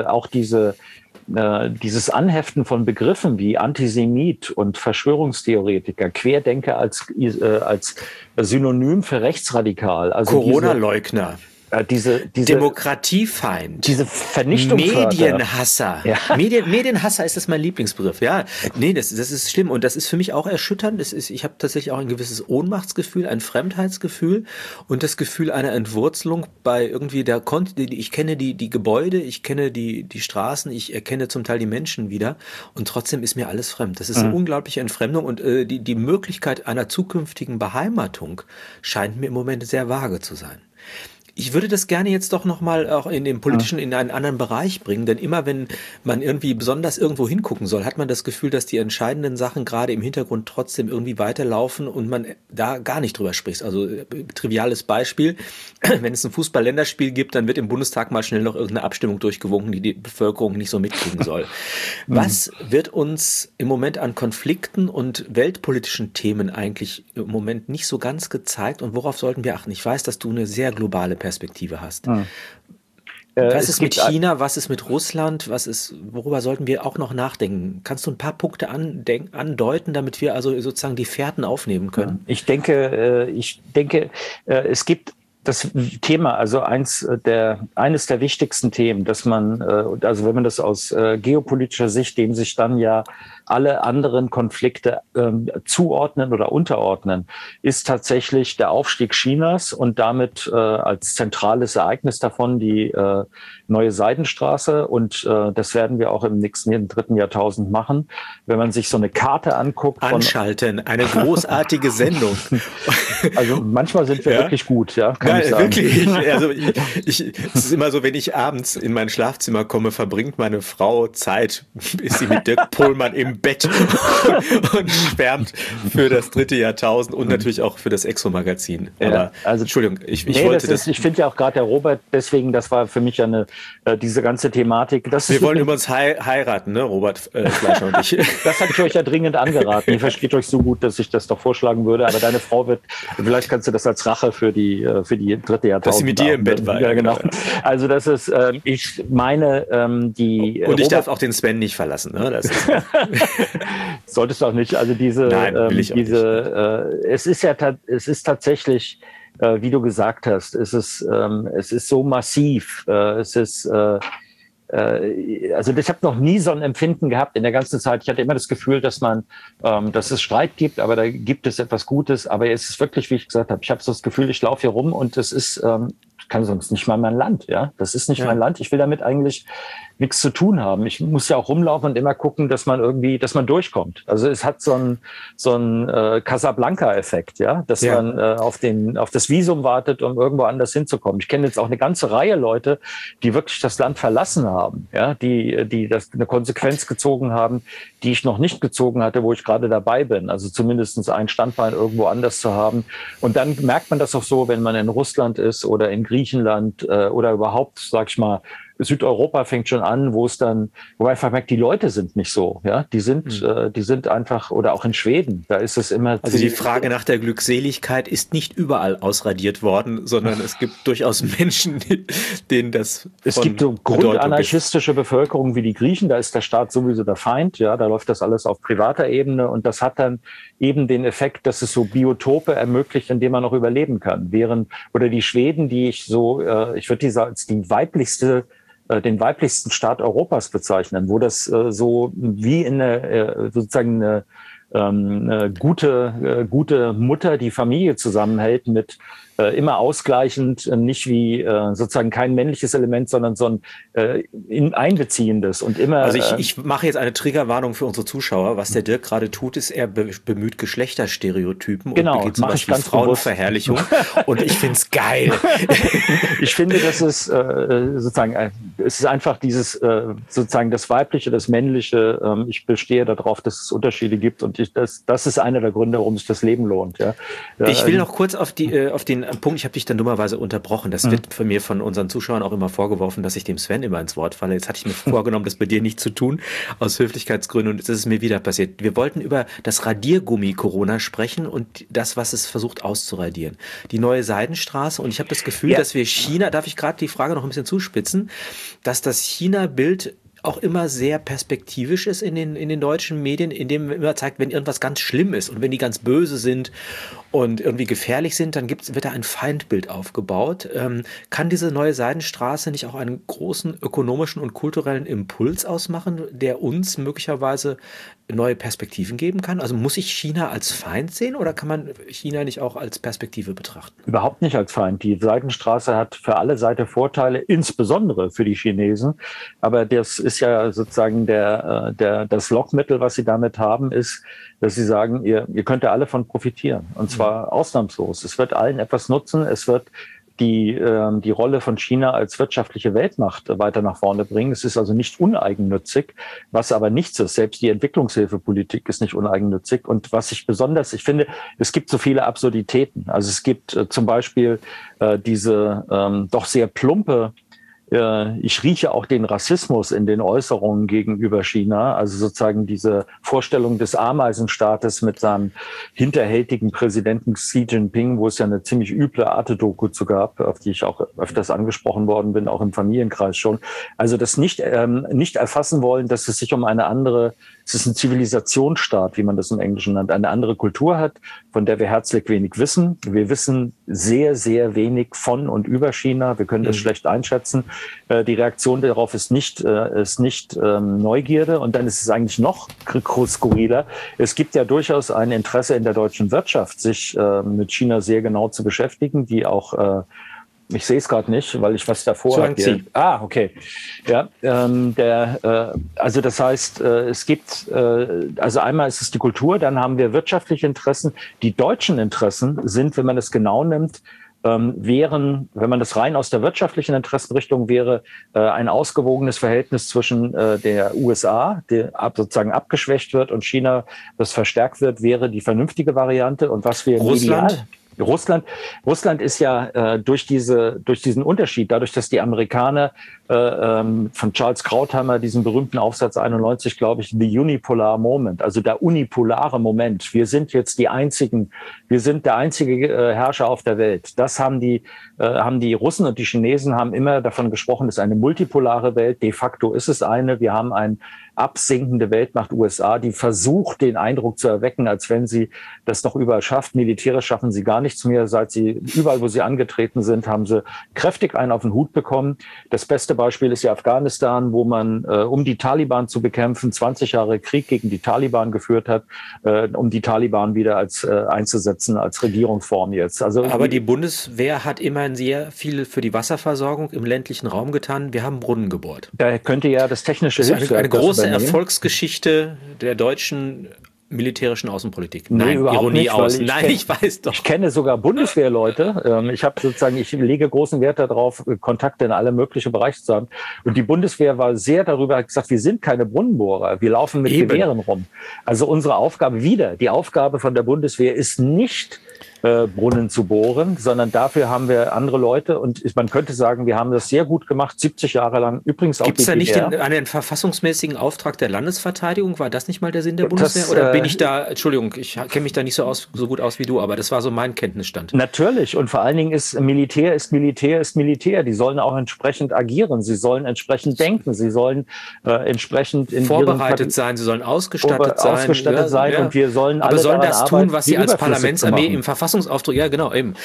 dieses Anheften von Begriffen wie Antisemit und Verschwörungstheoretiker, Querdenker als Synonym für rechtsradikal. Also Corona-Leugner. Diese Demokratiefeind, diese Vernichtung, Medienhasser. Ja. Medienhasser ist das mein Lieblingsbegriff. Ja, nee, das ist schlimm und das ist für mich auch erschütternd. Ich habe tatsächlich auch ein gewisses Ohnmachtsgefühl, ein Fremdheitsgefühl und das Gefühl einer Entwurzelung bei irgendwie ich kenne die Gebäude, ich kenne die Straßen, ich erkenne zum Teil die Menschen wieder und trotzdem ist mir alles fremd. Das ist eine unglaubliche Entfremdung und die Möglichkeit einer zukünftigen Beheimatung scheint mir im Moment sehr vage zu sein. Ich würde das gerne jetzt doch nochmal auch in den politischen, in einen anderen Bereich bringen, denn immer wenn man irgendwie besonders irgendwo hingucken soll, hat man das Gefühl, dass die entscheidenden Sachen gerade im Hintergrund trotzdem irgendwie weiterlaufen und man da gar nicht drüber spricht. Also triviales Beispiel, wenn es ein Fußball-Länderspiel gibt, dann wird im Bundestag mal schnell noch irgendeine Abstimmung durchgewunken, die die Bevölkerung nicht so mitkriegen soll. Was wird uns im Moment an Konflikten und weltpolitischen Themen eigentlich im Moment nicht so ganz gezeigt und worauf sollten wir achten? Ich weiß, dass du eine sehr globale Perspektive hast. Was ist mit China, was ist mit Russland, worüber sollten wir auch noch nachdenken? Kannst du ein paar Punkte andeuten, damit wir also sozusagen die Fährten aufnehmen können? Ich denke, es gibt das Thema, also eines der wichtigsten Themen, dass man, also wenn man das aus geopolitischer Sicht, dem sich dann ja alle anderen Konflikte zuordnen oder unterordnen, ist tatsächlich der Aufstieg Chinas und damit als zentrales Ereignis davon die neue Seidenstraße und das werden wir auch im dritten Jahrtausend machen. Wenn man sich so eine Karte anguckt. Anschalten, eine großartige Sendung. Also manchmal sind wir wirklich gut, ja. Kann ich sagen. Wirklich. Also es ist immer so, wenn ich abends in mein Schlafzimmer komme, verbringt meine Frau Zeit, ist sie mit Dirk Pohlmann im Bett und schwärmt für das dritte Jahrtausend und natürlich auch für das Exo-Magazin. Aber also, Entschuldigung, ich wollte das. Ich finde ja auch gerade der Robert, deswegen, das war für mich ja diese ganze Thematik. Wir wollen übrigens heiraten, ne, Robert Fleischer und ich. Das hatte ich euch ja dringend angeraten. Ihr versteht euch so gut, dass ich das doch vorschlagen würde. Aber deine Frau vielleicht kannst du das als Rache für die dritte Jahrtausend. Dass sie mit dir im Bett war. Ja, genau. Also das ist, ich meine, die. Und ich darf auch den Sven nicht verlassen, ne? Das ist solltest du auch nicht. Also Nein, will ich auch nicht. Es ist tatsächlich, wie du gesagt hast, es ist so massiv. Also ich habe noch nie so ein Empfinden gehabt in der ganzen Zeit. Ich hatte immer das Gefühl, dass es Streit gibt, aber da gibt es etwas Gutes. Aber es ist wirklich, wie ich gesagt habe, ich habe so das Gefühl, ich laufe hier rum und es ist, ich kann sonst nicht mal mein Land, ja. Das ist nicht mein Land. Ich will damit eigentlich nichts zu tun haben. Ich muss ja auch rumlaufen und immer gucken, dass man durchkommt. Also es hat so einen Casablanca-Effekt, ja, dass man auf das Visum wartet, um irgendwo anders hinzukommen. Ich kenne jetzt auch eine ganze Reihe Leute, die wirklich das Land verlassen haben, ja, die das eine Konsequenz gezogen haben, die ich noch nicht gezogen hatte, wo ich gerade dabei bin. Also zumindest ein Standbein irgendwo anders zu haben. Und dann merkt man das auch so, wenn man in Russland ist oder in Griechenland oder überhaupt, sag ich mal, Südeuropa fängt schon an, wo man einfach merkt, die Leute sind nicht so, ja, die sind einfach, oder auch in Schweden, da ist es immer. Also die Frage nach der Glückseligkeit ist nicht überall ausradiert worden, sondern es gibt durchaus Menschen, denen das. Es gibt so grundanarchistische Bevölkerung wie die Griechen, da ist der Staat sowieso der Feind, ja, da läuft das alles auf privater Ebene und das hat dann eben den Effekt, dass es so Biotope ermöglicht, in denen man noch überleben kann. Oder die Schweden, ich würde die als den weiblichsten Staat Europas bezeichnen, wo das so wie sozusagen eine gute Mutter die Familie zusammenhält mit immer ausgleichend, nicht wie sozusagen kein männliches Element, sondern so ein einbeziehendes und immer. Also ich mache jetzt eine Triggerwarnung für unsere Zuschauer. Was der Dirk gerade tut, ist, er bemüht Geschlechterstereotypen und begeht sowas wie Frauenverherrlichung. Und ich find's geil. Ich finde, das ist sozusagen, es ist einfach dieses sozusagen das Weibliche, das Männliche. Ich bestehe darauf, dass es Unterschiede gibt und das ist einer der Gründe, warum sich das Leben lohnt. Ja. Ich will noch kurz auf den Punkt, ich habe dich dann dummerweise unterbrochen. Das wird von mir, von unseren Zuschauern auch immer vorgeworfen, dass ich dem Sven immer ins Wort falle. Jetzt hatte ich mir vorgenommen, das bei dir nicht zu tun, aus Höflichkeitsgründen, und jetzt ist es mir wieder passiert. Wir wollten über das Radiergummi-Corona sprechen und das, was es versucht auszuradieren. Die neue Seidenstraße, und ich habe das Gefühl, dass wir China, darf ich gerade die Frage noch ein bisschen zuspitzen, dass das China-Bild auch immer sehr perspektivisch ist in den deutschen Medien, indem man immer zeigt, wenn irgendwas ganz schlimm ist und wenn die ganz böse sind und irgendwie gefährlich sind, dann wird da ein Feindbild aufgebaut. Kann diese neue Seidenstraße nicht auch einen großen ökonomischen und kulturellen Impuls ausmachen, der uns möglicherweise neue Perspektiven geben kann? Also muss ich China als Feind sehen oder kann man China nicht auch als Perspektive betrachten? Überhaupt nicht als Feind. Die Seidenstraße hat für alle Seiten Vorteile, insbesondere für die Chinesen. Aber das ist ja sozusagen das Lockmittel, was sie damit haben, ist, dass sie sagen, ihr könnt ja alle von profitieren. Und zwar ausnahmslos. Es wird allen etwas nutzen. Es wird die Rolle von China als wirtschaftliche Weltmacht weiter nach vorne bringen. Es ist also nicht uneigennützig, was aber nichts ist. Selbst die Entwicklungshilfepolitik ist nicht uneigennützig. Und was ich finde, es gibt so viele Absurditäten. Also es gibt zum Beispiel diese doch sehr plumpe ich rieche auch den Rassismus in den Äußerungen gegenüber China, also sozusagen diese Vorstellung des Ameisenstaates mit seinem hinterhältigen Präsidenten Xi Jinping, wo es ja eine ziemlich üble Arte-Doku zu gab, auf die ich auch öfters angesprochen worden bin, auch im Familienkreis schon. Also das nicht erfassen wollen, dass es sich um es ist ein Zivilisationsstaat, wie man das im Englischen nennt, eine andere Kultur hat, von der wir herzlich wenig wissen. Wir wissen sehr, sehr wenig von und über China. Wir können das schlecht einschätzen. Die Reaktion darauf ist nicht Neugierde. Und dann ist es eigentlich noch skurriler. Es gibt ja durchaus ein Interesse in der deutschen Wirtschaft, sich mit China sehr genau zu beschäftigen, die auch Ich sehe es gerade nicht, weil ich was davor habe. Okay. Ja, also das heißt, es gibt, also einmal ist es die Kultur, dann haben wir wirtschaftliche Interessen. Die deutschen Interessen sind, wenn man das genau nimmt, wären, wenn man das rein aus der wirtschaftlichen Interessenrichtung wäre, ein ausgewogenes Verhältnis zwischen der USA, die sozusagen abgeschwächt wird, und China, das verstärkt wird, wäre die vernünftige Variante. Und was wir Russland? Russland ist ja durch diesen Unterschied, dadurch, dass die Amerikaner von Charles Krauthammer diesen berühmten Aufsatz 91, glaube ich, The Unipolar Moment, also der unipolare Moment. Wir sind der einzige Herrscher auf der Welt. Das haben die Russen und die Chinesen haben immer davon gesprochen, es ist eine multipolare Welt. De facto ist es eine. Wir haben eine absinkende Weltmacht USA, die versucht, den Eindruck zu erwecken, als wenn sie das noch überall schafft. Militärisch schaffen sie gar nichts mehr. Seit sie überall, wo sie angetreten sind, haben sie kräftig einen auf den Hut bekommen. Das beste Beispiel ist ja Afghanistan, wo man, um die Taliban zu bekämpfen, 20 Jahre Krieg gegen die Taliban geführt hat, um die Taliban wieder einzusetzen als Regierungsform jetzt. Also, aber die Bundeswehr hat immerhin sehr viel für die Wasserversorgung im ländlichen Raum getan. Wir haben Brunnen gebohrt. Da könnte ja das technische Hilfswerk eine große Erfolgsgeschichte der deutschen militärischen Außenpolitik. Nein, Ironie nicht, aus. Nein, ich weiß doch. Ich kenne sogar Bundeswehrleute. Ich lege großen Wert darauf, Kontakte in alle möglichen Bereiche zu haben. Und die Bundeswehr war sehr darüber, hat gesagt, wir sind keine Brunnenbohrer. Wir laufen mit Gewehren rum. Also unsere Aufgabe die Aufgabe von der Bundeswehr ist nicht, Brunnen zu bohren, sondern dafür haben wir andere Leute, und man könnte sagen, wir haben das sehr gut gemacht, 70 Jahre lang. Übrigens auch. Gibt es da nicht einen verfassungsmäßigen Auftrag der Landesverteidigung? War das nicht mal der Sinn der Bundeswehr? Oder bin ich da, Entschuldigung, ich kenne mich da nicht so gut aus wie du, aber das war so mein Kenntnisstand. Natürlich, und vor allen Dingen ist Militär. Die sollen auch entsprechend agieren, sie sollen entsprechend denken, sie sollen entsprechend vorbereitet sein, sie sollen ausgestattet sein. Ja. Und wir sollen alle sollen das tun, was sie als Parlamentsarmee im Verfassungsauftrag, ja genau, eben.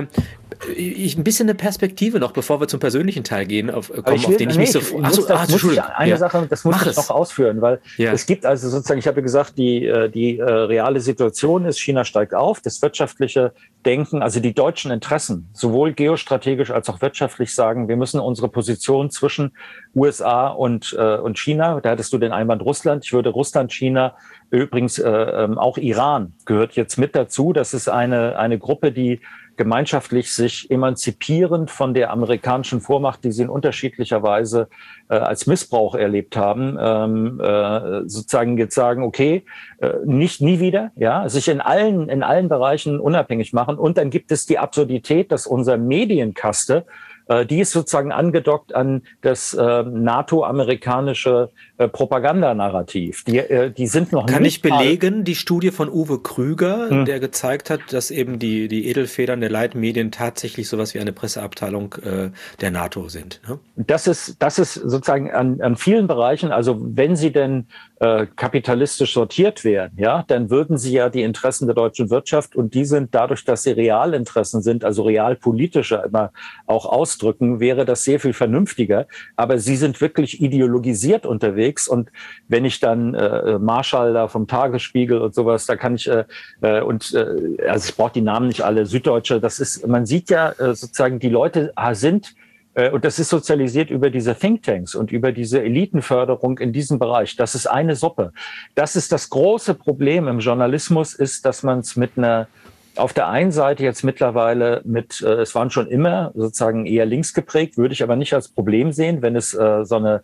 Ein bisschen eine Perspektive noch, bevor wir zum persönlichen Teil gehen, auf den ich mich so... Sache, das muss ich noch ausführen, weil es gibt also sozusagen, ich habe gesagt, die reale Situation ist, China steigt auf, das wirtschaftliche Denken, also die deutschen Interessen, sowohl geostrategisch als auch wirtschaftlich sagen, wir müssen unsere Position zwischen USA und China, da hattest du den Einwand Russland, ich würde Russland, China, übrigens auch Iran gehört jetzt mit dazu, das ist eine Gruppe, die gemeinschaftlich sich emanzipierend von der amerikanischen Vormacht, die sie in unterschiedlicher Weise als Missbrauch erlebt haben, sozusagen jetzt sagen, okay, nie wieder, ja, sich in allen Bereichen unabhängig machen. Und dann gibt es die Absurdität, dass unser Medienkaste, die ist sozusagen angedockt an das NATO-amerikanische Propagandanarrativ. Die sind noch Kann ich belegen, die Studie von Uwe Krüger, der gezeigt hat, dass eben die Edelfedern der Leitmedien tatsächlich sowas wie eine Presseabteilung der NATO sind. Ne? Das ist sozusagen an vielen Bereichen, also wenn sie denn kapitalistisch sortiert wären, ja, dann würden sie ja die Interessen der deutschen Wirtschaft, und die sind dadurch, dass sie Realinteressen sind, also realpolitische immer auch ausdrücken, wäre das sehr viel vernünftiger. Aber sie sind wirklich ideologisiert unterwegs, und wenn ich dann Marschall da vom Tagesspiegel und sowas, da kann ich also ich brauche die Namen nicht alle, Süddeutsche, man sieht ja sozusagen, die Leute sind, und das ist sozialisiert über diese Thinktanks und über diese Elitenförderung in diesem Bereich. Das ist eine Suppe. Das ist das große Problem im Journalismus, ist, dass man es auf der einen Seite jetzt mittlerweile es waren schon immer sozusagen eher links geprägt, würde ich aber nicht als Problem sehen, wenn es so eine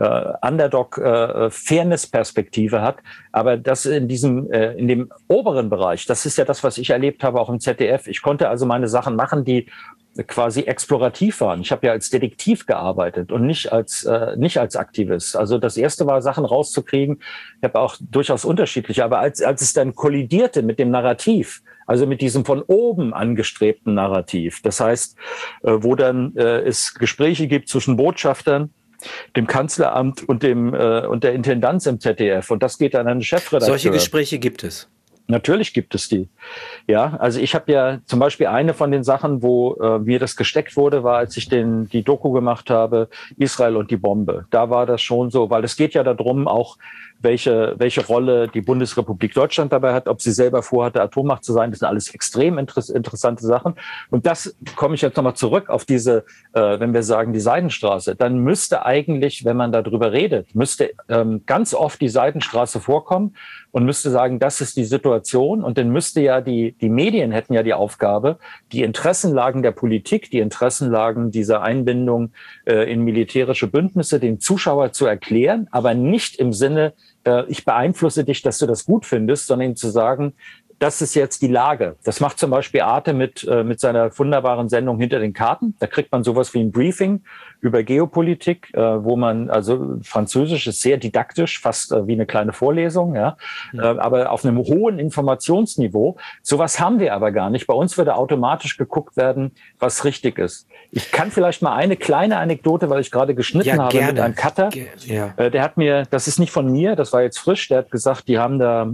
Underdog-Fairness-Perspektive hat. Aber das in dem oberen Bereich, das ist ja das, was ich erlebt habe, auch im ZDF. Ich konnte also meine Sachen machen, die quasi explorativ waren. Ich habe ja als Detektiv gearbeitet und nicht als Aktivist. Also das erste war, Sachen rauszukriegen. Ich habe auch durchaus unterschiedliche, aber als es dann kollidierte mit dem Narrativ, also mit diesem von oben angestrebten Narrativ, das heißt, wo dann es Gespräche gibt zwischen Botschaftern, dem Kanzleramt und der Intendanz im ZDF, und das geht dann an den Chefredakteur. Solche Gespräche gibt es. Natürlich gibt es die. Ja, also ich habe ja zum Beispiel eine von den Sachen, wo mir das gesteckt wurde, war, als ich die Doku gemacht habe, Israel und die Bombe. Da war das schon so, weil es geht ja darum, auch welche Rolle die Bundesrepublik Deutschland dabei hat, ob sie selber vorhatte, Atommacht zu sein. Das sind alles extrem interessante Sachen. Und das komme ich jetzt nochmal zurück auf diese, wenn wir sagen, die Seidenstraße. Dann müsste eigentlich, wenn man darüber redet, müsste ganz oft die Seidenstraße vorkommen und müsste sagen, das ist die Situation. Und dann müsste ja die Medien hätten ja die Aufgabe, die Interessenlagen der Politik, die Interessenlagen dieser Einbindung in militärische Bündnisse den Zuschauer zu erklären, aber nicht im Sinne, ich beeinflusse dich, dass du das gut findest, sondern ihm zu sagen, das ist jetzt die Lage. Das macht zum Beispiel Arte mit seiner wunderbaren Sendung Hinter den Karten. Da kriegt man sowas wie ein Briefing über Geopolitik, wo man, also Französisch ist sehr didaktisch, fast wie eine kleine Vorlesung, ja, aber auf einem hohen Informationsniveau. Sowas haben wir aber gar nicht. Bei uns würde automatisch geguckt werden, was richtig ist. Ich kann vielleicht mal eine kleine Anekdote, weil ich gerade geschnitten habe gerne. Mit einem Cutter. Der hat mir, das ist nicht von mir, das war jetzt frisch, der hat gesagt, die haben da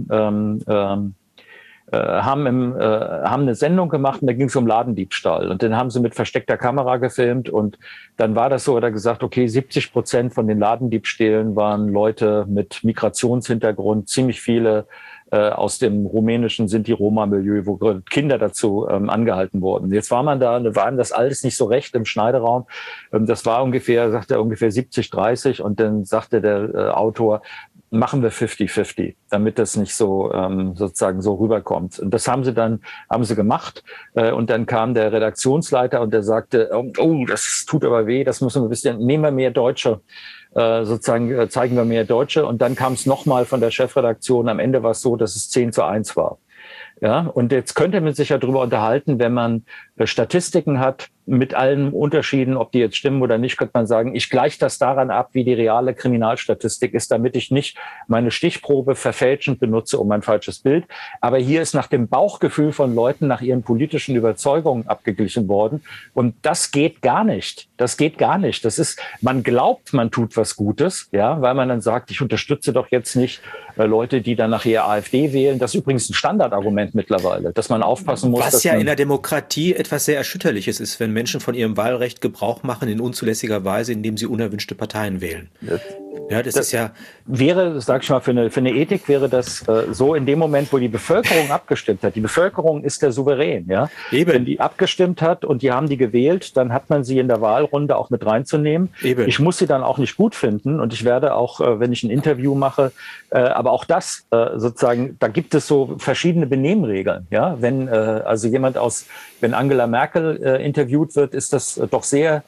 haben eine Sendung gemacht und da ging es um Ladendiebstahl. Und dann haben sie mit versteckter Kamera gefilmt und dann war das so, hat er gesagt, okay, 70% von den Ladendiebstählen waren Leute mit Migrationshintergrund, ziemlich viele aus dem rumänischen Sinti-Roma-Milieu, wo Kinder dazu angehalten wurden. Jetzt war man da, waren das alles nicht so recht im Schneideraum. Das war ungefähr, sagt er, ungefähr 70-30 und dann sagte der Autor, machen wir 50-50, damit das nicht so sozusagen so rüberkommt. Und das haben sie gemacht. Und dann kam der Redaktionsleiter und der sagte, oh, das tut aber weh, das müssen wir ein bisschen, nehmen wir mehr Deutsche. Sozusagen zeigen wir mehr Deutsche. Und dann kam es nochmal von der Chefredaktion. Am Ende war es so, dass es 10:1 war. Ja, und jetzt könnte man sich ja darüber unterhalten, wenn man Statistiken hat, mit allen Unterschieden, ob die jetzt stimmen oder nicht, könnte man sagen, ich gleiche das daran ab, wie die reale Kriminalstatistik ist, damit ich nicht meine Stichprobe verfälschend benutze, um ein falsches Bild. Aber hier ist nach dem Bauchgefühl von Leuten, nach ihren politischen Überzeugungen abgeglichen worden. Und das geht gar nicht. Das geht gar nicht. Das ist, man glaubt, man tut was Gutes, ja, weil man dann sagt, ich unterstütze doch jetzt nicht Leute, die dann nachher AfD wählen. Das ist übrigens ein Standardargument mittlerweile, dass man aufpassen muss. Was ja in der Demokratie etwas sehr Erschütterliches ist, wenn Menschen von ihrem Wahlrecht Gebrauch machen in unzulässiger Weise, indem sie unerwünschte Parteien wählen. Ja, das ist ja... Wäre, sag ich mal, für eine Ethik wäre das so in dem Moment, wo die Bevölkerung abgestimmt hat. Die Bevölkerung ist der Souverän, ja. Eben. Wenn die abgestimmt hat und die haben die gewählt, dann hat man sie in der Wahlrunde auch mit reinzunehmen. Eben. Ich muss sie dann auch nicht gut finden und ich werde auch, wenn ich ein Interview mache, aber auch das sozusagen, da gibt es so verschiedene Benehmregeln, ja. Wenn also wenn Angela Merkel interviewt wird, ist das doch sehr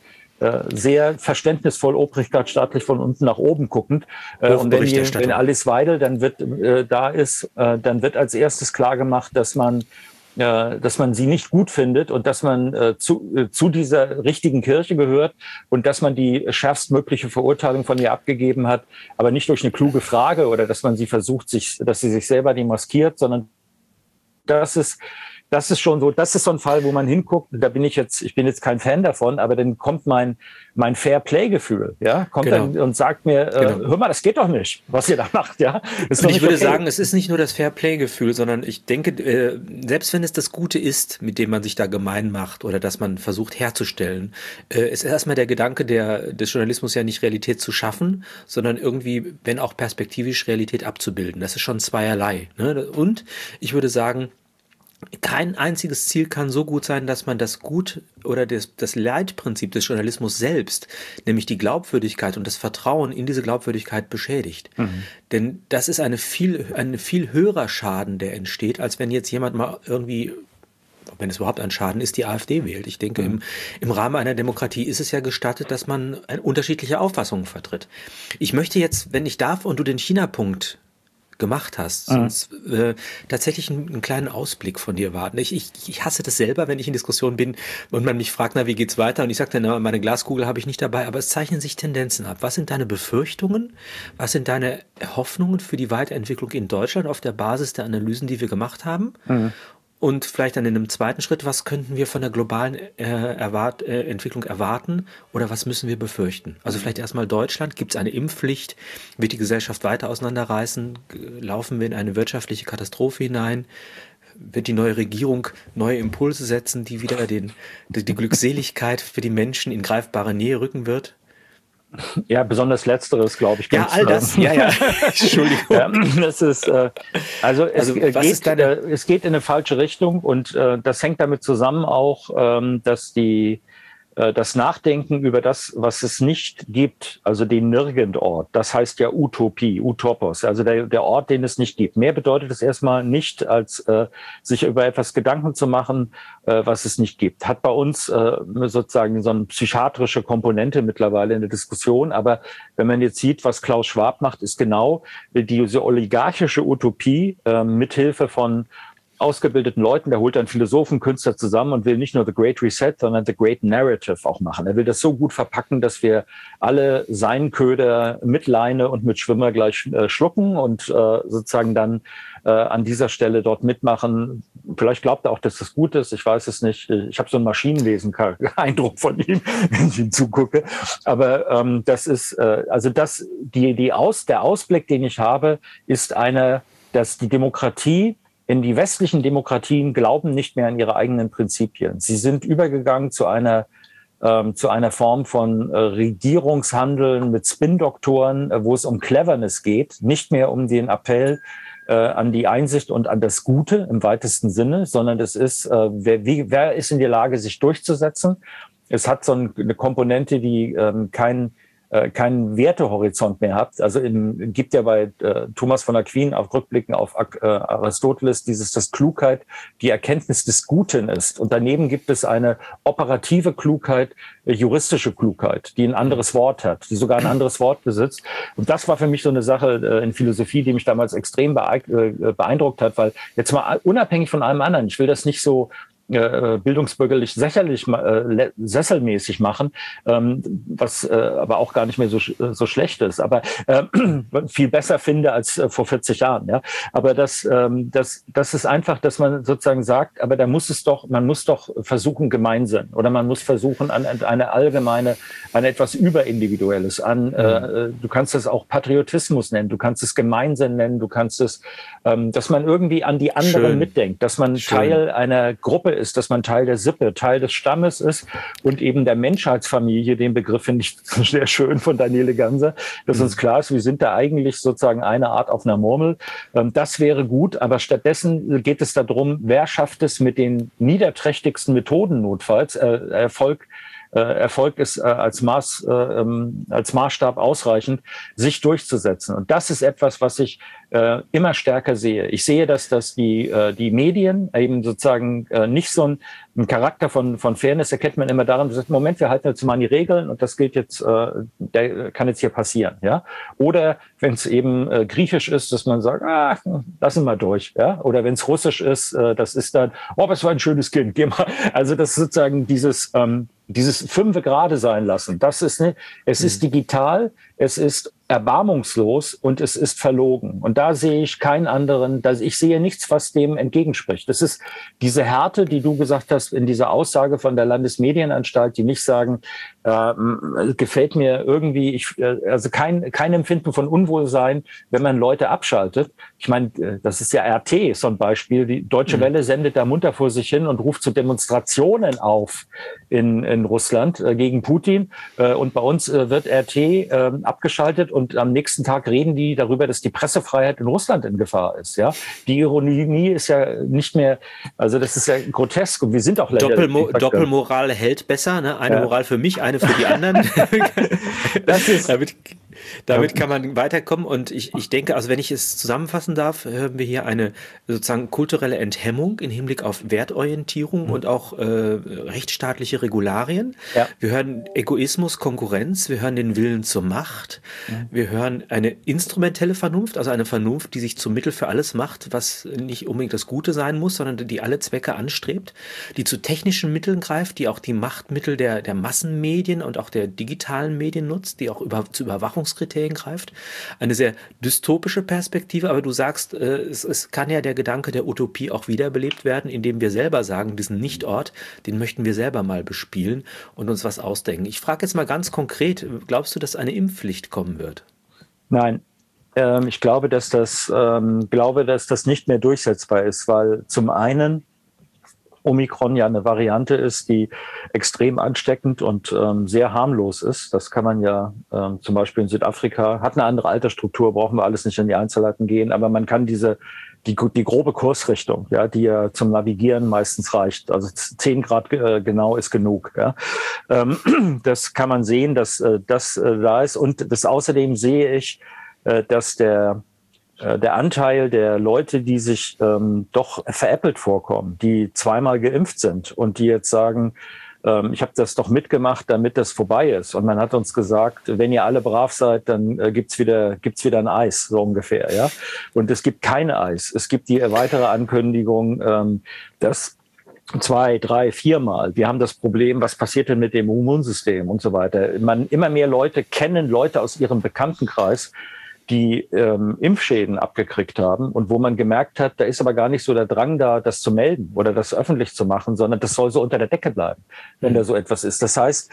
verständnisvoll, Obrigkeit staatlich von unten nach oben guckend. Und wenn Alice Weidel dann da ist, dann wird als erstes klar gemacht, dass man sie nicht gut findet und dass man zu dieser richtigen Kirche gehört und dass man die schärfstmögliche Verurteilung von ihr abgegeben hat, aber nicht durch eine kluge Frage oder dass man sie versucht, dass sie sich selber demaskiert, sondern das ist schon so, das ist so ein Fall, wo man hinguckt, ich bin jetzt kein Fan davon, aber dann kommt mein Fair-Play-Gefühl, ja, kommt dann und sagt mir, hör mal, das geht doch nicht, was ihr da macht, ja. Und ich würde sagen, es ist nicht nur das Fair-Play-Gefühl, sondern ich denke, selbst wenn es das Gute ist, mit dem man sich da gemein macht oder das man versucht herzustellen, ist erstmal der Gedanke des Journalismus ja nicht Realität zu schaffen, sondern irgendwie, wenn auch perspektivisch Realität abzubilden. Das ist schon zweierlei, ne? Und ich würde sagen, kein einziges Ziel kann so gut sein, dass man das Gut oder das Leitprinzip des Journalismus selbst, nämlich die Glaubwürdigkeit und das Vertrauen in diese Glaubwürdigkeit beschädigt. Mhm. Denn das ist ein viel höherer Schaden, der entsteht, als wenn jetzt jemand mal irgendwie, wenn es überhaupt ein Schaden ist, die AfD wählt. Ich denke, im Rahmen einer Demokratie ist es ja gestattet, dass man unterschiedliche Auffassungen vertritt. Ich möchte jetzt, wenn ich darf und du den China-Punkt gemacht hast, sonst tatsächlich einen kleinen Ausblick von dir warten. Ich hasse das selber, wenn ich in Diskussion bin und man mich fragt, wie geht's weiter? Und ich sage dann, meine Glaskugel habe ich nicht dabei, aber es zeichnen sich Tendenzen ab. Was sind deine Befürchtungen? Was sind deine Hoffnungen für die Weiterentwicklung in Deutschland auf der Basis der Analysen, die wir gemacht haben? Und Und vielleicht dann in einem zweiten Schritt, was könnten wir von der globalen Entwicklung erwarten oder was müssen wir befürchten? Also vielleicht erstmal Deutschland, gibt es eine Impfpflicht, wird die Gesellschaft weiter auseinanderreißen, laufen wir in eine wirtschaftliche Katastrophe hinein, wird die neue Regierung neue Impulse setzen, die wieder die Glückseligkeit für die Menschen in greifbare Nähe rücken wird? Ja, besonders Letzteres, glaube ich. Ja, all das. Ja. Entschuldigung. Ja, das ist, es geht in eine falsche Richtung und das hängt damit zusammen auch, dass das Nachdenken über das, was es nicht gibt, also den Nirgendort, das heißt ja Utopie, Utopos, also der Ort, den es nicht gibt. Mehr bedeutet es erstmal nicht, als sich über etwas Gedanken zu machen, was es nicht gibt. Hat bei uns sozusagen so eine psychiatrische Komponente mittlerweile in der Diskussion. Aber wenn man jetzt sieht, was Klaus Schwab macht, ist genau diese oligarchische Utopie mithilfe von ausgebildeten Leuten, der holt dann Philosophen, Künstler zusammen und will nicht nur The Great Reset, sondern The Great Narrative auch machen. Er will das so gut verpacken, dass wir alle seinen Köder mit Leine und mit Schwimmer gleich schlucken und sozusagen dann an dieser Stelle dort mitmachen. Vielleicht glaubt er auch, dass das gut ist. Ich weiß es nicht. Ich habe so einen Maschinenwesen-Eindruck von ihm, wenn ich ihm zugucke. Aber das ist, der Ausblick, den ich habe, ist dass die Demokratie die westlichen Demokratien glauben nicht mehr an ihre eigenen Prinzipien. Sie sind übergegangen zu einer Form von Regierungshandeln mit Spin-Doktoren, wo es um Cleverness geht, nicht mehr um den Appell an die Einsicht und an das Gute im weitesten Sinne, sondern es ist, wer ist in der Lage, sich durchzusetzen. Es hat so eine Komponente, die keinen Wertehorizont mehr habt. Also gibt ja bei Thomas von Aquin auch Rückblicken auf Aristoteles dass Klugheit die Erkenntnis des Guten ist. Und daneben gibt es eine operative Klugheit, juristische Klugheit, die ein anderes Wort hat, die sogar ein anderes Wort besitzt. Und das war für mich so eine Sache in Philosophie, die mich damals extrem beeindruckt hat, weil jetzt mal unabhängig von allem anderen, ich will das nicht so bildungsbürgerlich sesselmäßig machen, was aber auch gar nicht mehr so schlecht ist, aber viel besser finde als vor 40 Jahren. Ja, aber das ist einfach, dass man sozusagen sagt, aber man muss doch versuchen gemeinsam oder man muss versuchen an etwas Überindividuelles du kannst es auch Patriotismus nennen, du kannst es Gemeinsinn nennen, du kannst es, dass man irgendwie an die anderen mitdenkt, dass man Teil einer Gruppe ist, dass man Teil der Sippe, Teil des Stammes ist und eben der Menschheitsfamilie, den Begriff finde ich sehr schön von Daniele Ganser, dass uns klar ist, wir sind da eigentlich sozusagen eine Art auf einer Murmel. Das wäre gut, aber stattdessen geht es darum, wer schafft es mit den niederträchtigsten Methoden notfalls, Erfolg ist als Maßstab ausreichend, sich durchzusetzen. Und das ist etwas, was ich immer stärker sehe. Ich sehe, dass die Medien eben sozusagen nicht so ein Charakter von Fairness erkennt man immer daran, dass Moment, wir halten jetzt mal an die Regeln und das gilt jetzt, der kann jetzt hier passieren, ja. Oder wenn es eben griechisch ist, dass man sagt, lassen wir durch, ja. Oder wenn es russisch ist, das ist dann, was war ein schönes Kind, geh mal. Also das ist sozusagen dieses Fünfe gerade sein lassen. Das ist es ist digital, es ist erbarmungslos und es ist verlogen. Und da sehe ich ich sehe nichts, was dem entgegenspricht. Das ist diese Härte, die du gesagt hast in dieser Aussage von der Landesmedienanstalt, die nicht sagen, gefällt mir irgendwie, also kein Empfinden von Unwohlsein, wenn man Leute abschaltet. Ich meine, das ist ja RT, so ein Beispiel. Die Deutsche Welle sendet da munter vor sich hin und ruft zu Demonstrationen auf in Russland gegen Putin. Und bei uns wird RT abgeschaltet und am nächsten Tag reden die darüber, dass die Pressefreiheit in Russland in Gefahr ist. Ja, die Ironie ist ja nicht mehr, also das ist ja grotesk und wir sind auch Doppelmoral hält besser, ne? Eine Moral für mich, eine für die anderen. Das ist damit kann man weiterkommen und ich denke, also wenn ich es zusammenfassen darf, hören wir hier eine sozusagen kulturelle Enthemmung im Hinblick auf Wertorientierung und auch rechtsstaatliche Regularien. Ja. Wir hören Egoismus, Konkurrenz, wir hören den Willen zur Macht, wir hören eine instrumentelle Vernunft, also eine Vernunft, die sich zum Mittel für alles macht, was nicht unbedingt das Gute sein muss, sondern die alle Zwecke anstrebt, die zu technischen Mitteln greift, die auch die Machtmittel der Massenmedien und auch der digitalen Medien nutzt, die auch zu Überwachungsmitteln Bewertungskriterien greift. Eine sehr dystopische Perspektive, aber du sagst, es kann ja der Gedanke der Utopie auch wiederbelebt werden, indem wir selber sagen, diesen Nichtort, den möchten wir selber mal bespielen und uns was ausdenken. Ich frage jetzt mal ganz konkret, glaubst du, dass eine Impfpflicht kommen wird? Nein. Ich glaube, dass das nicht mehr durchsetzbar ist, weil zum einen Omikron ja eine Variante ist, die extrem ansteckend und sehr harmlos ist. Das kann man ja zum Beispiel in Südafrika, hat eine andere Altersstruktur, brauchen wir alles nicht in die Einzelheiten gehen, aber man kann die grobe Kursrichtung, ja, die ja zum Navigieren meistens reicht, also 10 Grad genau ist genug. Ja. Das kann man sehen, dass das da ist. Und das außerdem sehe ich, dass der Anteil der Leute, die sich doch veräppelt vorkommen, die zweimal geimpft sind und die jetzt sagen, ich habe das doch mitgemacht, damit das vorbei ist. Und man hat uns gesagt, wenn ihr alle brav seid, dann gibt's wieder ein Eis, so ungefähr. Ja? Und es gibt kein Eis. Es gibt die weitere Ankündigung, dass 2, 3, 4 Mal. Wir haben das Problem, was passiert denn mit dem Immunsystem und so weiter. Immer mehr Leute kennen Leute aus ihrem Bekanntenkreis, die Impfschäden abgekriegt haben und wo man gemerkt hat, da ist aber gar nicht so der Drang da, das zu melden oder das öffentlich zu machen, sondern das soll so unter der Decke bleiben, wenn da so etwas ist. Das heißt,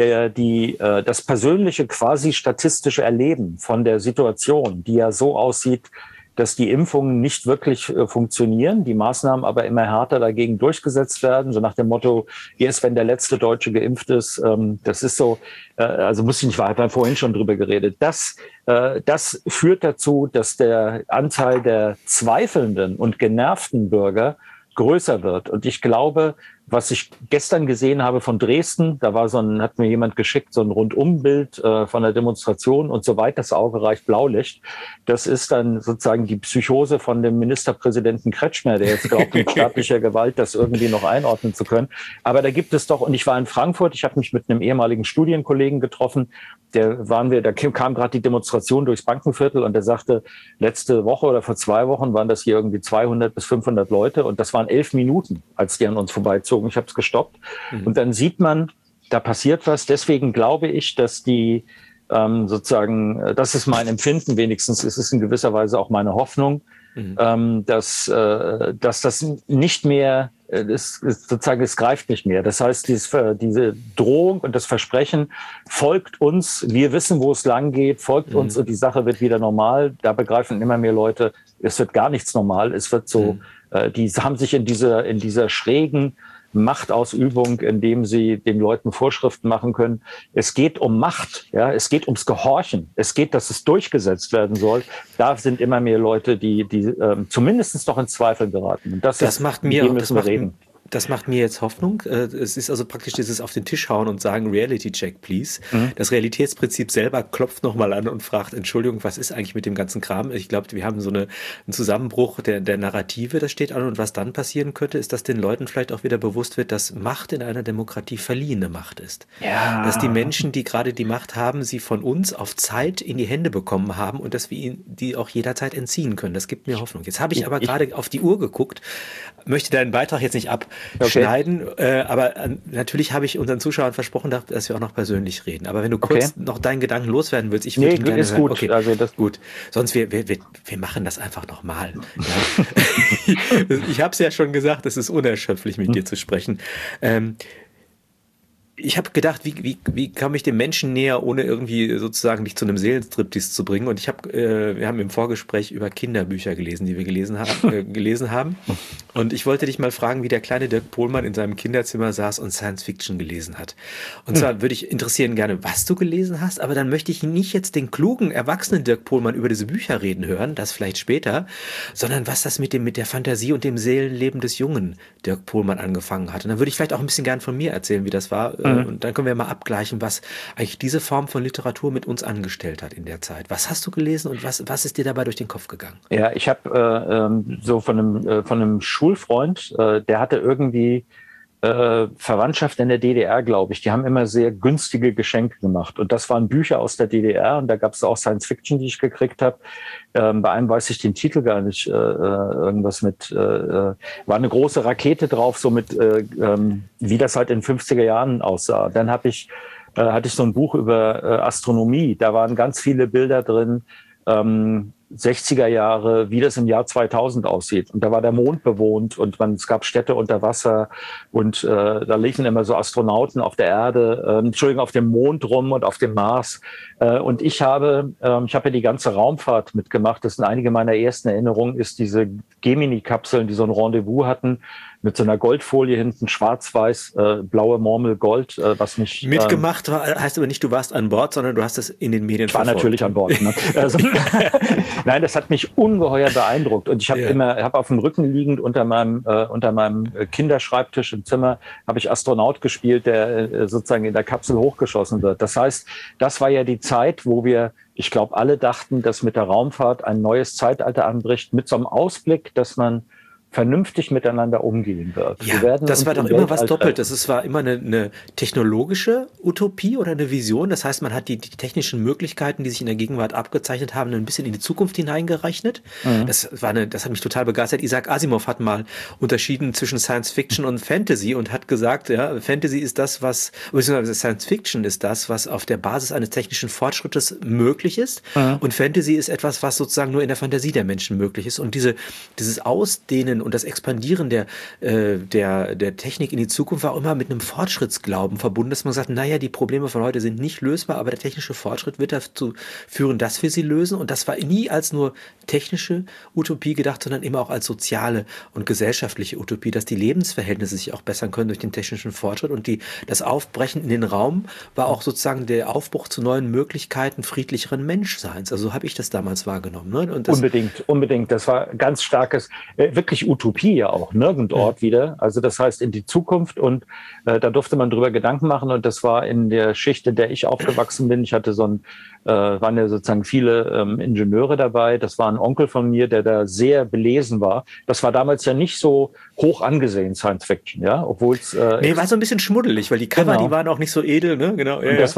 das persönliche, quasi statistische Erleben von der Situation, die ja so aussieht, dass die Impfungen nicht wirklich funktionieren, die Maßnahmen aber immer härter dagegen durchgesetzt werden, so nach dem Motto, erst wenn der letzte Deutsche geimpft ist, das ist so, also muss ich nicht weiter, vorhin schon drüber geredet. Das führt dazu, dass der Anteil der zweifelnden und genervten Bürger größer wird. Und ich glaube, was ich gestern gesehen habe von Dresden, da war hat mir jemand geschickt, so ein Rundumbild von der Demonstration und soweit das Auge reicht Blaulicht. Das ist dann sozusagen die Psychose von dem Ministerpräsidenten Kretschmer, der jetzt glaubt, mit staatlicher Gewalt das irgendwie noch einordnen zu können. Aber da gibt es doch, und ich war in Frankfurt, ich habe mich mit einem ehemaligen Studienkollegen getroffen, da kam gerade die Demonstration durchs Bankenviertel und der sagte, letzte Woche oder vor 2 Wochen waren das hier irgendwie 200 bis 500 Leute und das waren 11 Minuten, als die an uns vorbeizogen. Ich habe es gestoppt. Und dann sieht man, da passiert was. Deswegen glaube ich, dass die das ist mein Empfinden wenigstens, es ist in gewisser Weise auch meine Hoffnung, dass das nicht mehr, es greift nicht mehr. Das heißt, diese Drohung und das Versprechen folgt uns, wir wissen, wo es lang geht, folgt uns und die Sache wird wieder normal. Da begreifen immer mehr Leute, es wird gar nichts normal. Es wird so, die haben sich in dieser schrägen Machtausübung, indem sie den Leuten Vorschriften machen können. Es geht um Macht, ja, es geht ums Gehorchen, es geht, dass es durchgesetzt werden soll. Da sind immer mehr Leute, die zumindest doch in Zweifel geraten. Und das macht mir reden. Das macht mir jetzt Hoffnung. Es ist also praktisch dieses auf den Tisch hauen und sagen, Reality Check, please. Das Realitätsprinzip selber klopft nochmal an und fragt, Entschuldigung, was ist eigentlich mit dem ganzen Kram? Ich glaube, wir haben so einen Zusammenbruch der Narrative, das steht an. Und was dann passieren könnte, ist, dass den Leuten vielleicht auch wieder bewusst wird, dass Macht in einer Demokratie verliehene Macht ist. Ja. Dass die Menschen, die gerade die Macht haben, sie von uns auf Zeit in die Hände bekommen haben und dass wir ihnen die auch jederzeit entziehen können. Das gibt mir Hoffnung. Jetzt habe ich aber gerade auf die Uhr geguckt, möchte deinen Beitrag jetzt nicht abschneiden, aber natürlich habe ich unseren Zuschauern versprochen, dass wir auch noch persönlich reden. Aber wenn du kurz noch deinen Gedanken loswerden willst, ich würde ihn gerne hören. Gut. Okay, also das gut. Sonst wir machen das einfach nochmal. Ja. Ich habe es ja schon gesagt, es ist unerschöpflich, mit dir zu sprechen. Ich habe gedacht, wie komme ich dem Menschen näher, ohne irgendwie sozusagen dich zu einem Seelenstriptease zu bringen? Und wir haben im Vorgespräch über Kinderbücher gelesen, die wir gelesen haben. Und ich wollte dich mal fragen, wie der kleine Dirk Pohlmann in seinem Kinderzimmer saß und Science Fiction gelesen hat. Und zwar würde ich interessieren gerne, was du gelesen hast, aber dann möchte ich nicht jetzt den klugen, erwachsenen Dirk Pohlmann über diese Bücher reden hören, das vielleicht später, sondern was das mit der Fantasie und dem Seelenleben des jungen Dirk Pohlmann angefangen hat. Und dann würde ich vielleicht auch ein bisschen gern von mir erzählen, wie das war. Und dann können wir mal abgleichen, was eigentlich diese Form von Literatur mit uns angestellt hat in der Zeit. Was hast du gelesen und was ist dir dabei durch den Kopf gegangen? Ja, ich habe so von einem Schulfreund, der hatte irgendwie Verwandtschaft in der DDR, glaube ich. Die haben immer sehr günstige Geschenke gemacht. Und das waren Bücher aus der DDR. Und da gab es auch Science Fiction, die ich gekriegt habe. Bei einem weiß ich den Titel gar nicht. Irgendwas mit, war eine große Rakete drauf, so mit, wie das halt in 50er Jahren aussah. Dann habe ich hatte ich so ein Buch über Astronomie. Da waren ganz viele Bilder drin, 60er Jahre, wie das im Jahr 2000 aussieht. Und da war der Mond bewohnt und es gab Städte unter Wasser und da liefen immer so Astronauten auf der Erde, auf dem Mond rum und auf dem Mars. Und ich habe ja die ganze Raumfahrt mitgemacht. Das sind einige meiner ersten Erinnerungen, ist diese Gemini-Kapseln, die so ein Rendezvous hatten, mit so einer Goldfolie hinten, schwarz-weiß, blaue Murmel, Gold, was mich... Mitgemacht heißt aber nicht, du warst an Bord, sondern du hast es in den Medien verfolgt. Ich war natürlich an Bord. Ne? Also, nein, das hat mich ungeheuer beeindruckt. Und ich habe hab auf dem Rücken liegend unter meinem Kinderschreibtisch im Zimmer, habe ich Astronaut gespielt, der sozusagen in der Kapsel hochgeschossen wird. Das heißt, das war ja die Zeit, wo ich glaube, alle dachten, dass mit der Raumfahrt ein neues Zeitalter anbricht, mit so einem Ausblick, dass man vernünftig miteinander umgehen wird. Ja, das war doch immer was Doppeltes. Es war immer eine technologische Utopie oder eine Vision. Das heißt, man hat die technischen Möglichkeiten, die sich in der Gegenwart abgezeichnet haben, ein bisschen in die Zukunft hineingerechnet. Mhm. Das hat mich total begeistert. Isaac Asimov hat mal unterschieden zwischen Science Fiction und Fantasy und hat gesagt, ja, Fantasy ist das, beziehungsweise Science Fiction ist das, was auf der Basis eines technischen Fortschrittes möglich ist. Mhm. Und Fantasy ist etwas, was sozusagen nur in der Fantasie der Menschen möglich ist. Und dieses Ausdehnen und das Expandieren der Technik in die Zukunft war immer mit einem Fortschrittsglauben verbunden, dass man sagt, naja, die Probleme von heute sind nicht lösbar, aber der technische Fortschritt wird dazu führen, dass wir sie lösen. Und das war nie als nur technische Utopie gedacht, sondern immer auch als soziale und gesellschaftliche Utopie, dass die Lebensverhältnisse sich auch bessern können durch den technischen Fortschritt. Und das Aufbrechen in den Raum war auch sozusagen der Aufbruch zu neuen Möglichkeiten friedlicheren Menschseins. Also so habe ich das damals wahrgenommen. Ne? Und Unbedingt. Das war ganz starkes, wirklich Utopie ja auch, nirgendort wieder. Also das heißt in die Zukunft und da durfte man drüber Gedanken machen und das war in der Schicht, in der ich aufgewachsen bin. Ich hatte waren ja sozusagen viele Ingenieure dabei. Das war ein Onkel von mir, der da sehr belesen war. Das war damals ja nicht so hoch angesehen, Science Fiction, ja, obwohl es... war so ein bisschen schmuddelig, weil die Cover, die waren auch nicht so edel, ne? Genau. Und das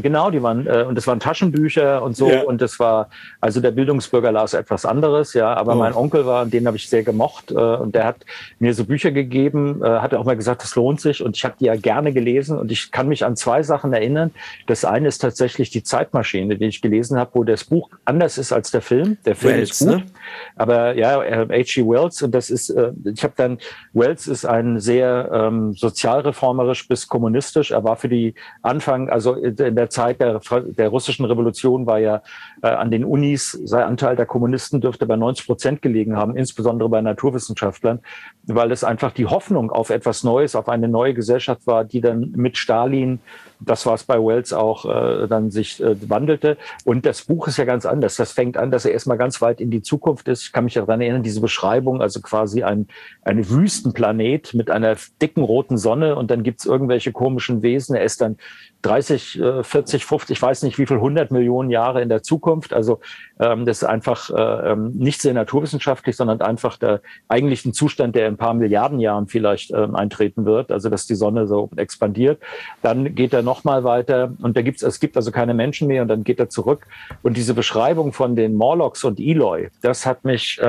waren Taschenbücher und so und das war, also der Bildungsbürger las etwas anderes, ja, aber mein Onkel den habe ich sehr gemocht und der hat mir so Bücher gegeben, hat auch mal gesagt, das lohnt sich und ich habe die ja gerne gelesen und ich kann mich an 2 Sachen erinnern. Das eine ist tatsächlich die Zeitmaschine, die ich gelesen habe, wo das Buch anders ist als der Film. Der Film ist gut, ne? Aber ja, H.G. Wells und das ist, Wells ist ein sehr sozialreformerisch bis kommunistisch. Er war für die Anfang, also in der Zeit der russischen Revolution war ja an den Unis, sein Anteil der Kommunisten dürfte bei 90% gelegen haben, insbesondere bei Naturwissenschaftlern, weil es einfach die Hoffnung auf etwas Neues, auf eine neue Gesellschaft war, die dann mit Stalin, das war es bei Wells auch, dann sich wandelte. Und das Buch ist ja ganz anders. Das fängt an, dass er erstmal ganz weit in die Zukunft ist. Ich kann mich daran erinnern, diese Beschreibung, also quasi eine Wüstenplanet mit einer dicken roten Sonne und dann gibt's irgendwelche komischen Wesen. Er ist dann 30, 40, 50, ich weiß nicht wie viel, 100 Millionen Jahre in der Zukunft. Also das ist einfach nicht sehr naturwissenschaftlich, sondern einfach der eigentlichen Zustand, der in ein paar Milliarden Jahren vielleicht eintreten wird. Also dass die Sonne so expandiert. Dann geht er nochmal weiter und es gibt also keine Menschen mehr und dann geht er zurück. Und diese Beschreibung von den Morlocks und Eloi, das hat mich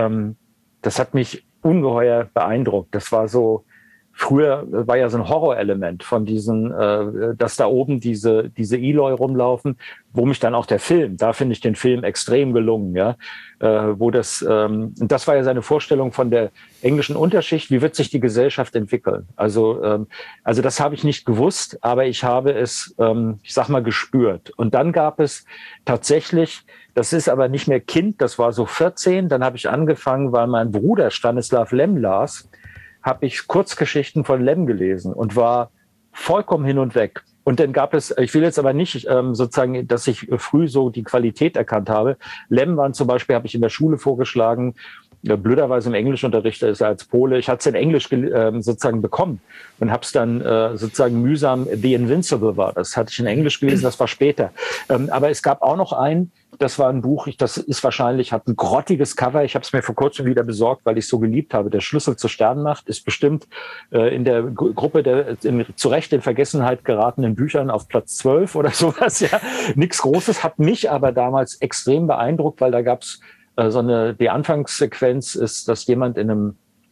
ungeheuer beeindruckt. Das war so, früher war ja so ein Horrorelement von diesen, dass da oben diese Eloi rumlaufen, wo mich dann auch da finde ich den Film extrem gelungen, ja, und das war ja seine Vorstellung von der englischen Unterschicht, wie wird sich die Gesellschaft entwickeln? Also das habe ich nicht gewusst, aber ich habe es, ich sag mal, gespürt. Und dann gab es tatsächlich, das ist aber nicht mehr Kind, das war so 14, dann habe ich angefangen, weil mein Bruder Stanislav Lem las, habe ich Kurzgeschichten von Lem gelesen und war vollkommen hin und weg. Und dann gab es, ich will jetzt aber nicht sozusagen, dass ich früh so die Qualität erkannt habe. Lem waren zum Beispiel, habe ich in der Schule vorgeschlagen, blöderweise im Englischunterricht ist er als Pole. Ich hatte es in Englisch sozusagen bekommen und habe es dann sozusagen mühsam, The Invincible war das, hatte ich in Englisch gelesen, das war später. Aber es gab auch noch das war ein Buch, hat ein grottiges Cover, ich habe es mir vor kurzem wieder besorgt, weil ich es so geliebt habe. Der Schlüssel zur Sternenmacht ist bestimmt in der Gruppe der zu Recht in Vergessenheit geratenen Büchern auf Platz 12 oder sowas. Ja, nichts Großes, hat mich aber damals extrem beeindruckt, weil da gab's die Anfangssequenz ist, dass jemand in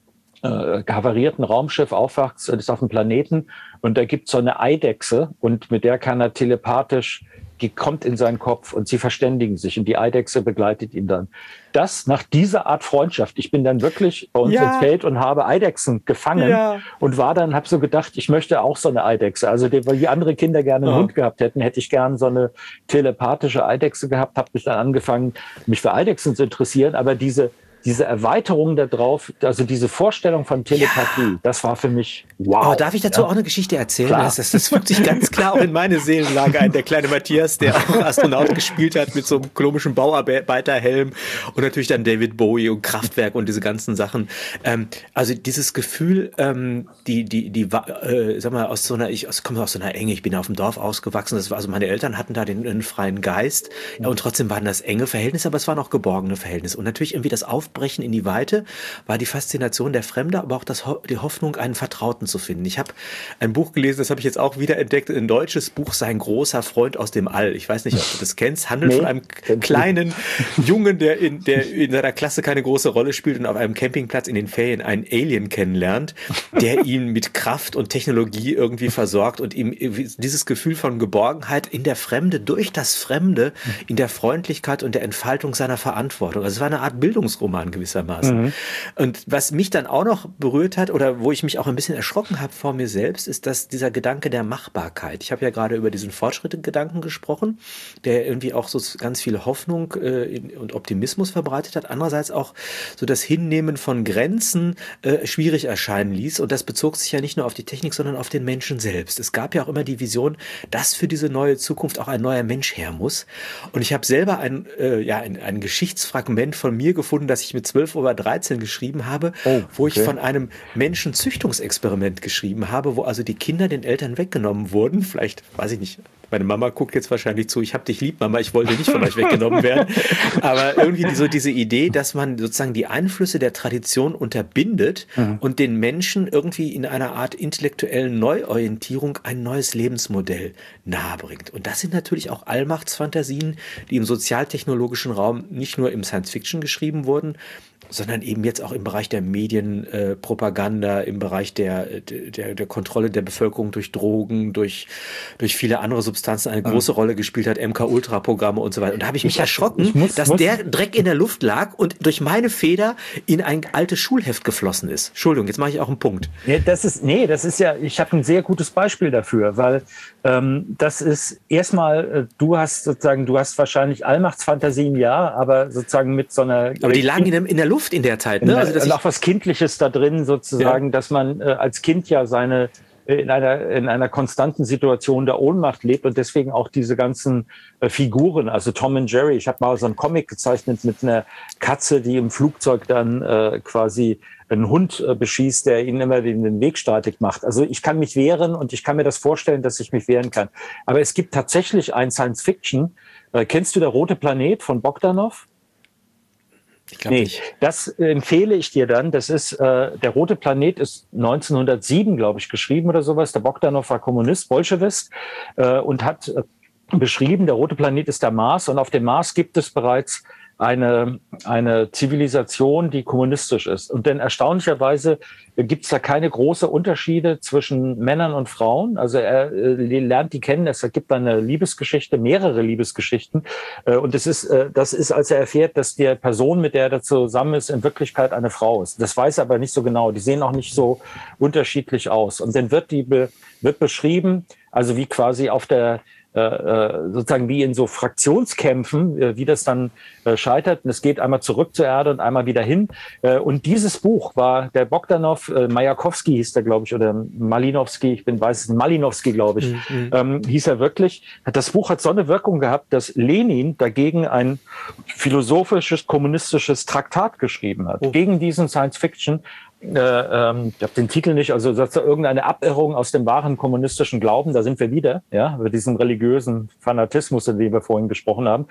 havarierten Raumschiff aufwacht, ist auf dem Planeten und da gibt es so eine Eidechse und mit der kann er telepathisch, die kommt in seinen Kopf und sie verständigen sich und die Eidechse begleitet ihn dann. Das nach dieser Art Freundschaft. Ich bin dann wirklich bei uns ins Feld und habe Eidechsen gefangen und habe so gedacht, ich möchte auch so eine Eidechse. Also weil die andere Kinder gerne einen Hund gehabt hätten, hätte ich gern so eine telepathische Eidechse gehabt, habe mich dann angefangen, mich für Eidechsen zu interessieren, aber diese Erweiterung da drauf, also diese Vorstellung von Telepathie, das war für mich wow. Oh, darf ich dazu auch eine Geschichte erzählen? Das fügt sich ganz klar auch in meine Seelenlage ein. Der kleine Matthias, der auch Astronaut gespielt hat mit so einem komischen Bauarbeiterhelm und natürlich dann David Bowie und Kraftwerk und diese ganzen Sachen. Also dieses Gefühl, sag mal, ich komme aus so einer Enge, ich bin auf dem Dorf ausgewachsen, also meine Eltern hatten da den freien Geist und trotzdem waren das enge Verhältnisse, aber es waren auch geborgene Verhältnisse und natürlich irgendwie das Aufbrechen in die Weite war die Faszination der Fremde, aber auch die Hoffnung, einen Vertrauten zu finden. Ich habe ein Buch gelesen, das habe ich jetzt auch wieder entdeckt, ein deutsches Buch, Sein großer Freund aus dem All. Ich weiß nicht, ob du das kennst. Handelt von einem kleinen Jungen, der in seiner Klasse keine große Rolle spielt und auf einem Campingplatz in den Ferien einen Alien kennenlernt, der ihn mit Kraft und Technologie irgendwie versorgt und ihm dieses Gefühl von Geborgenheit in der Fremde, durch das Fremde, in der Freundlichkeit und der Entfaltung seiner Verantwortung. Also es war eine Art Bildungsroman gewissermaßen. Und was mich dann auch noch berührt hat oder wo ich mich auch ein bisschen erschrocken habe vor mir selbst, ist, dass dieser Gedanke der Machbarkeit. Ich habe ja gerade über diesen Fortschrittgedanken gesprochen, der irgendwie auch so ganz viel Hoffnung und Optimismus verbreitet hat. Andererseits auch so das Hinnehmen von Grenzen schwierig erscheinen ließ. Und das bezog sich ja nicht nur auf die Technik, sondern auf den Menschen selbst. Es gab ja auch immer die Vision, dass für diese neue Zukunft auch ein neuer Mensch her muss. Und ich habe selber ein Geschichtsfragment von mir gefunden, das ich mit 12 oder 13 geschrieben habe, wo ich von einem Menschenzüchtungsexperiment geschrieben habe, wo also die Kinder den Eltern weggenommen wurden. Vielleicht, weiß ich nicht, meine Mama guckt jetzt wahrscheinlich zu, ich hab dich lieb, Mama, ich wollte nicht von euch weggenommen werden. Aber irgendwie so diese Idee, dass man sozusagen die Einflüsse der Tradition unterbindet und den Menschen irgendwie in einer Art intellektuellen Neuorientierung ein neues Lebensmodell nahebringt. Und das sind natürlich auch Allmachtsfantasien, die im sozialtechnologischen Raum nicht nur im Science-Fiction geschrieben wurden, sondern eben jetzt auch im Bereich der Medienpropaganda, im Bereich der Kontrolle der Bevölkerung durch Drogen, durch viele andere Substanzen eine große Rolle gespielt hat, MK-Ultra-Programme und so weiter. Und da habe ich mich erschrocken, dass der Dreck in der Luft lag und durch meine Feder in ein altes Schulheft geflossen ist. Entschuldigung, jetzt mache ich auch einen Punkt. Das ist ja, ich habe ein sehr gutes Beispiel dafür, weil das ist erstmal, du hast wahrscheinlich Allmachtsfantasien, ja, aber sozusagen mit so einer... Aber die lagen in der Luft in der Zeit, ne? Also auch was Kindliches da drin sozusagen, dass man als Kind ja in einer konstanten Situation der Ohnmacht lebt und deswegen auch diese ganzen Figuren, also Tom und Jerry. Ich habe mal so einen Comic gezeichnet mit einer Katze, die im Flugzeug dann quasi einen Hund beschießt, der ihnen immer den Weg streitig macht. Also ich kann mich wehren und ich kann mir das vorstellen, dass ich mich wehren kann. Aber es gibt tatsächlich ein Science-Fiction. Kennst du Der rote Planet von Bogdanov? Ich glaube nicht. Das empfehle ich dir dann. Das ist, Der rote Planet ist 1907, glaube ich, geschrieben oder sowas. Der Bogdanov war Kommunist, Bolschewist, und hat beschrieben, der rote Planet ist der Mars und auf dem Mars gibt es bereits eine Zivilisation, die kommunistisch ist. Und denn erstaunlicherweise gibt es da keine großen Unterschiede zwischen Männern und Frauen. Also er lernt die kennen, es gibt eine Liebesgeschichte, mehrere Liebesgeschichten. Und das ist, als er erfährt, dass die Person, mit der er da zusammen ist, in Wirklichkeit eine Frau ist. Das weiß er aber nicht so genau. Die sehen auch nicht so unterschiedlich aus. Und dann wird beschrieben, also wie quasi auf der sozusagen wie in so Fraktionskämpfen, wie das dann scheitert. Und es geht einmal zurück zur Erde und einmal wieder hin. Und dieses Buch war der Bogdanov, Majakowski hieß der, glaube ich, oder Malinowski, Malinowski, glaube ich, hieß er wirklich. Das Buch hat so eine Wirkung gehabt, dass Lenin dagegen ein philosophisches, kommunistisches Traktat geschrieben hat. Gegen diesen Science-Fiction. Ich habe den Titel nicht, also das ist irgendeine Abirrung aus dem wahren kommunistischen Glauben, da sind wir wieder, ja, über diesen religiösen Fanatismus, in dem wir vorhin gesprochen haben.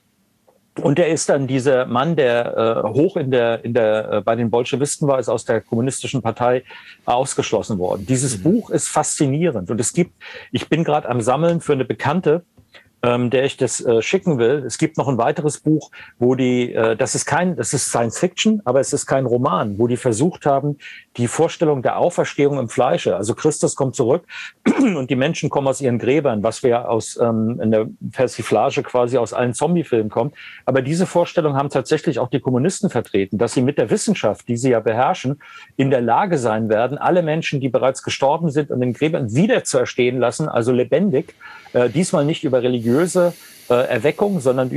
Und er ist dann dieser Mann, der hoch bei den Bolschewisten war, ist aus der kommunistischen Partei ausgeschlossen worden. Dieses Buch ist faszinierend und ich bin gerade am Sammeln für eine Bekannte, der ich das schicken will. Es gibt noch ein weiteres Buch, wo das ist Science Fiction, aber es ist kein Roman, wo die versucht haben, die Vorstellung der Auferstehung im Fleische, also Christus kommt zurück und die Menschen kommen aus ihren Gräbern, was wir in der Persiflage quasi aus allen Zombie-Filmen kommt. Aber diese Vorstellung haben tatsächlich auch die Kommunisten vertreten, dass sie mit der Wissenschaft, die sie ja beherrschen, in der Lage sein werden, alle Menschen, die bereits gestorben sind, in den Gräbern wieder zu erstehen lassen, also lebendig, diesmal nicht über religiöse Erweckung, sondern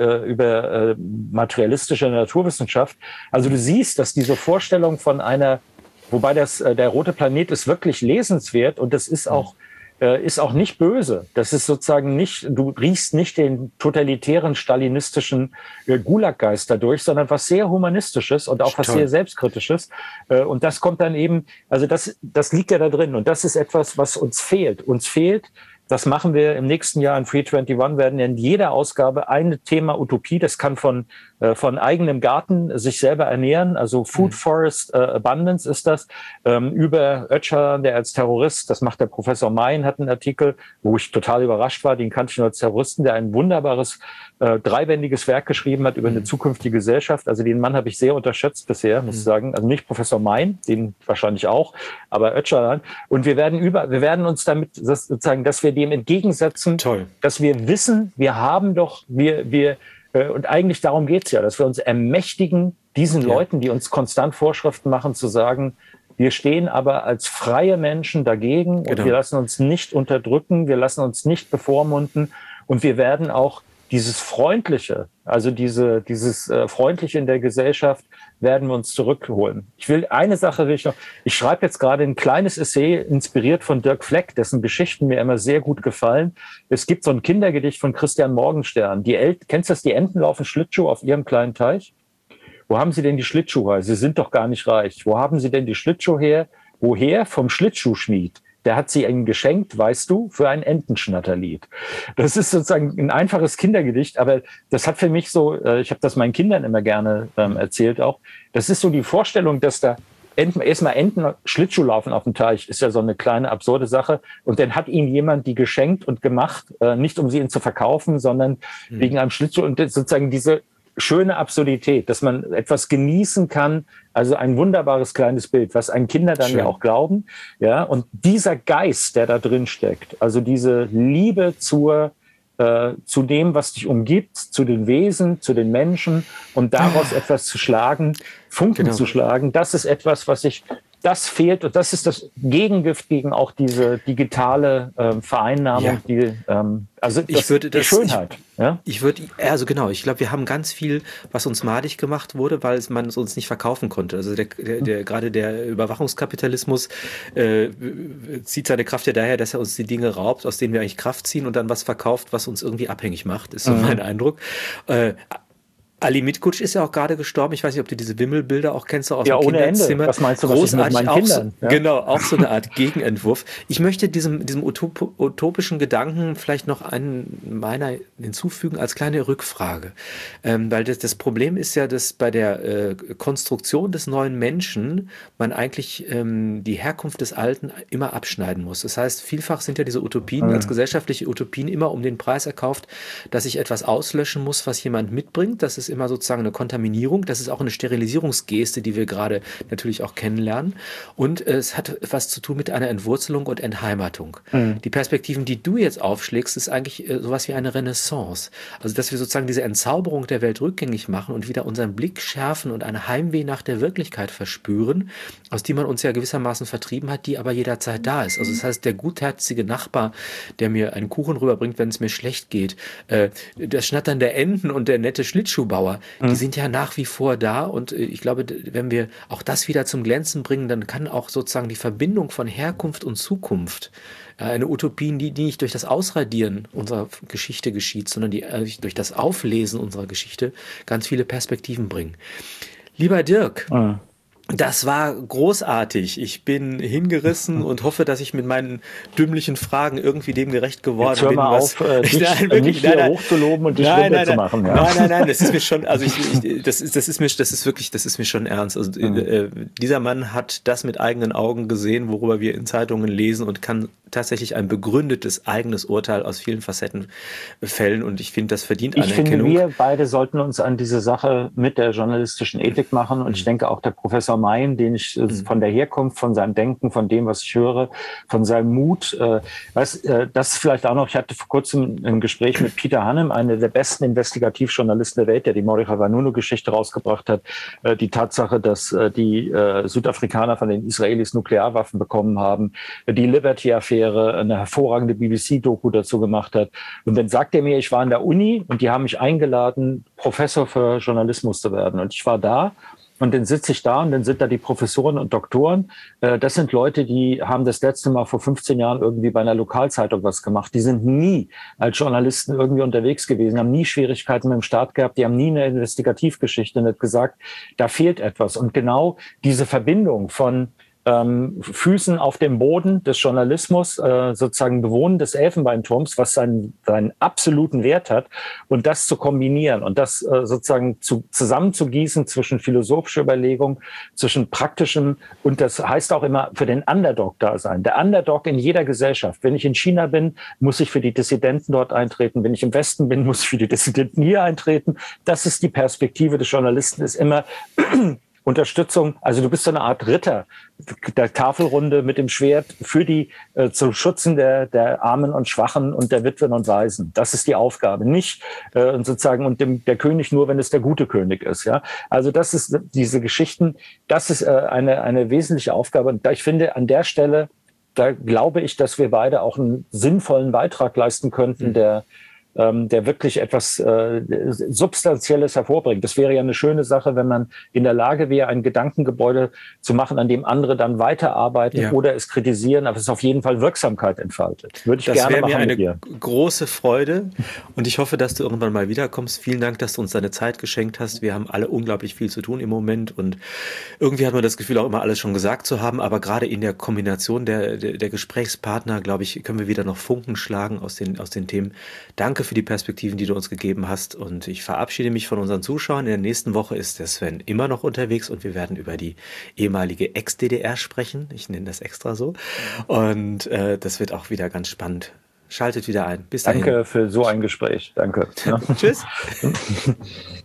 über materialistische Naturwissenschaft. Also du siehst, dass diese Vorstellung von wobei der rote Planet ist wirklich lesenswert und das ist auch nicht böse. Das ist sozusagen nicht, du riechst nicht den totalitären stalinistischen Gulaggeist dadurch, sondern was sehr Humanistisches und auch was sehr Selbstkritisches. Und das kommt dann eben, also das liegt ja da drin und das ist etwas, was uns fehlt. Das machen wir im nächsten Jahr in Free 21, werden in jeder Ausgabe ein Thema Utopie, das kann von eigenem Garten sich selber ernähren, also Food Forest Abundance ist das, über Öcalan, der als Terrorist, das macht der Professor Mein, hat einen Artikel, wo ich total überrascht war, den kannte ich nur als Terroristen, der ein wunderbares dreibändiges Werk geschrieben hat über eine zukünftige Gesellschaft. Also den Mann habe ich sehr unterschätzt bisher, muss ich sagen. Also nicht Professor Mein, den wahrscheinlich auch, aber Öcalan. Und wir werden uns damit sozusagen, dass wir dem entgegensetzen, dass wir wissen, wir haben doch, und eigentlich darum geht's ja, dass wir uns ermächtigen, diesen Leuten, die uns konstant Vorschriften machen, zu sagen, wir stehen aber als freie Menschen dagegen und wir lassen uns nicht unterdrücken, wir lassen uns nicht bevormunden und wir werden auch dieses Freundliche, also dieses Freundliche in der Gesellschaft, werden wir uns zurückholen. Eine Sache will ich noch, ich schreibe jetzt gerade ein kleines Essay, inspiriert von Dirk Fleck, dessen Geschichten mir immer sehr gut gefallen. Es gibt so ein Kindergedicht von Christian Morgenstern. Kennst du das? Die Enten laufen Schlittschuh auf ihrem kleinen Teich. Wo haben sie denn die Schlittschuhe? Sie sind doch gar nicht reich. Wo haben sie denn die Schlittschuhe her? Woher? Vom Schlittschuhschmied. Der hat sie ihnen geschenkt, weißt du, für ein Entenschnatterlied. Das ist sozusagen ein einfaches Kindergedicht, aber das hat für mich so, ich habe das meinen Kindern immer gerne erzählt auch, das ist so die Vorstellung, dass da Enten Schlittschuh laufen auf dem Teich, ist ja so eine kleine absurde Sache. Und dann hat ihnen jemand die geschenkt und gemacht, nicht um sie zu verkaufen, sondern wegen einem Schlittschuh und sozusagen diese schöne Absurdität, dass man etwas genießen kann, also ein wunderbares kleines Bild, was einen Kinder dann ja auch glauben, ja, und dieser Geist, der da drin steckt, also diese Liebe zu dem, was dich umgibt, zu den Wesen, zu den Menschen und daraus etwas zu schlagen, Funken zu schlagen, das ist etwas, das fehlt und das ist das Gegengift gegen auch diese digitale Vereinnahmung, die Schönheit. Ich glaube, wir haben ganz viel, was uns madig gemacht wurde, weil man es uns nicht verkaufen konnte. Also gerade der Überwachungskapitalismus zieht seine Kraft ja daher, dass er uns die Dinge raubt, aus denen wir eigentlich Kraft ziehen und dann was verkauft, was uns irgendwie abhängig macht, ist so mein Eindruck. Ali Mitkutsch ist ja auch gerade gestorben. Ich weiß nicht, ob du diese Wimmelbilder auch kennst, aus dem Kinderzimmer. Was meinst du, großartig, was ich mit meinen Kindern? Genau, auch so eine Art Gegenentwurf. Ich möchte diesem utopischen Gedanken vielleicht noch einen meiner hinzufügen als kleine Rückfrage. Weil das Problem ist ja, dass bei der Konstruktion des neuen Menschen man eigentlich die Herkunft des Alten immer abschneiden muss. Das heißt, vielfach sind ja diese Utopien als gesellschaftliche Utopien immer um den Preis erkauft, dass ich etwas auslöschen muss, was jemand mitbringt. Das ist immer sozusagen eine Kontaminierung. Das ist auch eine Sterilisierungsgeste, die wir gerade natürlich auch kennenlernen. Und es hat was zu tun mit einer Entwurzelung und Entheimatung. Die Perspektiven, die du jetzt aufschlägst, ist eigentlich sowas wie eine Renaissance. Also, dass wir sozusagen diese Entzauberung der Welt rückgängig machen und wieder unseren Blick schärfen und eine Heimweh nach der Wirklichkeit verspüren, aus die man uns ja gewissermaßen vertrieben hat, die aber jederzeit da ist. Also, das heißt, der gutherzige Nachbar, der mir einen Kuchen rüberbringt, wenn es mir schlecht geht, das Schnattern der Enten und der nette Schlittschuhbauer, die sind ja nach wie vor da und ich glaube, wenn wir auch das wieder zum Glänzen bringen, dann kann auch sozusagen die Verbindung von Herkunft und Zukunft, eine Utopie, die nicht durch das Ausradieren unserer Geschichte geschieht, sondern die durch das Auflesen unserer Geschichte ganz viele Perspektiven bringen. Lieber Dirk, Das war großartig. Ich bin hingerissen und hoffe, dass ich mit meinen dümmlichen Fragen irgendwie dem gerecht geworden Jetzt hör bin. mal auf, dich nicht hier hochzuloben und dich runter zu machen. Ja. Nein, das ist mir schon, also das ist mir schon ernst. Also dieser Mann hat das mit eigenen Augen gesehen, worüber wir in Zeitungen lesen, und kann tatsächlich ein begründetes eigenes Urteil aus vielen Facetten fällen, und ich finde, das verdient Anerkennung. Ich finde, wir beide sollten uns an diese Sache mit der journalistischen Ethik machen, und ich denke auch der Professor Mayen, den ich von der Herkunft, von seinem Denken, von dem, was ich höre, von seinem Mut, das ist vielleicht auch noch, ich hatte vor kurzem ein Gespräch mit Peter Hannem, einer der besten Investigativjournalisten der Welt, der die Moricha Vanunu-Geschichte rausgebracht hat, die Tatsache, dass die Südafrikaner von den Israelis Nuklearwaffen bekommen haben, die Liberty-Affäre, eine hervorragende BBC-Doku dazu gemacht hat. Und dann sagt er mir, ich war an der Uni und die haben mich eingeladen, Professor für Journalismus zu werden. Und ich war da. Und dann sitze ich da und dann sind da die Professoren und Doktoren. Das sind Leute, die haben das letzte Mal vor 15 Jahren irgendwie bei einer Lokalzeitung was gemacht. Die sind nie als Journalisten irgendwie unterwegs gewesen, haben nie Schwierigkeiten mit dem Staat gehabt, die haben nie eine Investigativgeschichte und hat gesagt, da fehlt etwas. Und genau diese Verbindung von Füßen auf dem Boden des Journalismus, sozusagen Bewohnen des Elfenbeinturms, was seinen absoluten Wert hat, und das zu kombinieren und das sozusagen zusammenzugießen zwischen philosophischer Überlegung, zwischen praktischem, und das heißt auch immer für den Underdog da sein. Der Underdog in jeder Gesellschaft. Wenn ich in China bin, muss ich für die Dissidenten dort eintreten. Wenn ich im Westen bin, muss ich für die Dissidenten hier eintreten. Das ist die Perspektive des Journalisten, ist immer Unterstützung, also du bist so eine Art Ritter der Tafelrunde mit dem Schwert für die zum Schützen der Armen und Schwachen und der Witwen und Waisen. Das ist die Aufgabe, nicht sozusagen und der König nur, wenn es der gute König ist. Ja, also das ist diese Geschichten. Das ist eine wesentliche Aufgabe, und ich finde an der Stelle, da glaube ich, dass wir beide auch einen sinnvollen Beitrag leisten könnten, der wirklich etwas Substanzielles hervorbringt. Das wäre ja eine schöne Sache, wenn man in der Lage wäre, ein Gedankengebäude zu machen, an dem andere dann weiterarbeiten oder es kritisieren, aber es auf jeden Fall Wirksamkeit entfaltet. Würde ich gerne machen mit dir. Das wäre mir eine große Freude, und ich hoffe, dass du irgendwann mal wiederkommst. Vielen Dank, dass du uns deine Zeit geschenkt hast. Wir haben alle unglaublich viel zu tun im Moment, und irgendwie hat man das Gefühl, auch immer alles schon gesagt zu haben, aber gerade in der Kombination der Gesprächspartner, glaube ich, können wir wieder noch Funken schlagen aus den Themen. Danke für die Perspektiven, die du uns gegeben hast, und ich verabschiede mich von unseren Zuschauern. In der nächsten Woche ist der Sven immer noch unterwegs, und wir werden über die ehemalige Ex-DDR sprechen. Ich nenne das extra so, und das wird auch wieder ganz spannend. Schaltet wieder ein. Bis dahin. Danke für so ein Gespräch. Danke. Ja. Tschüss.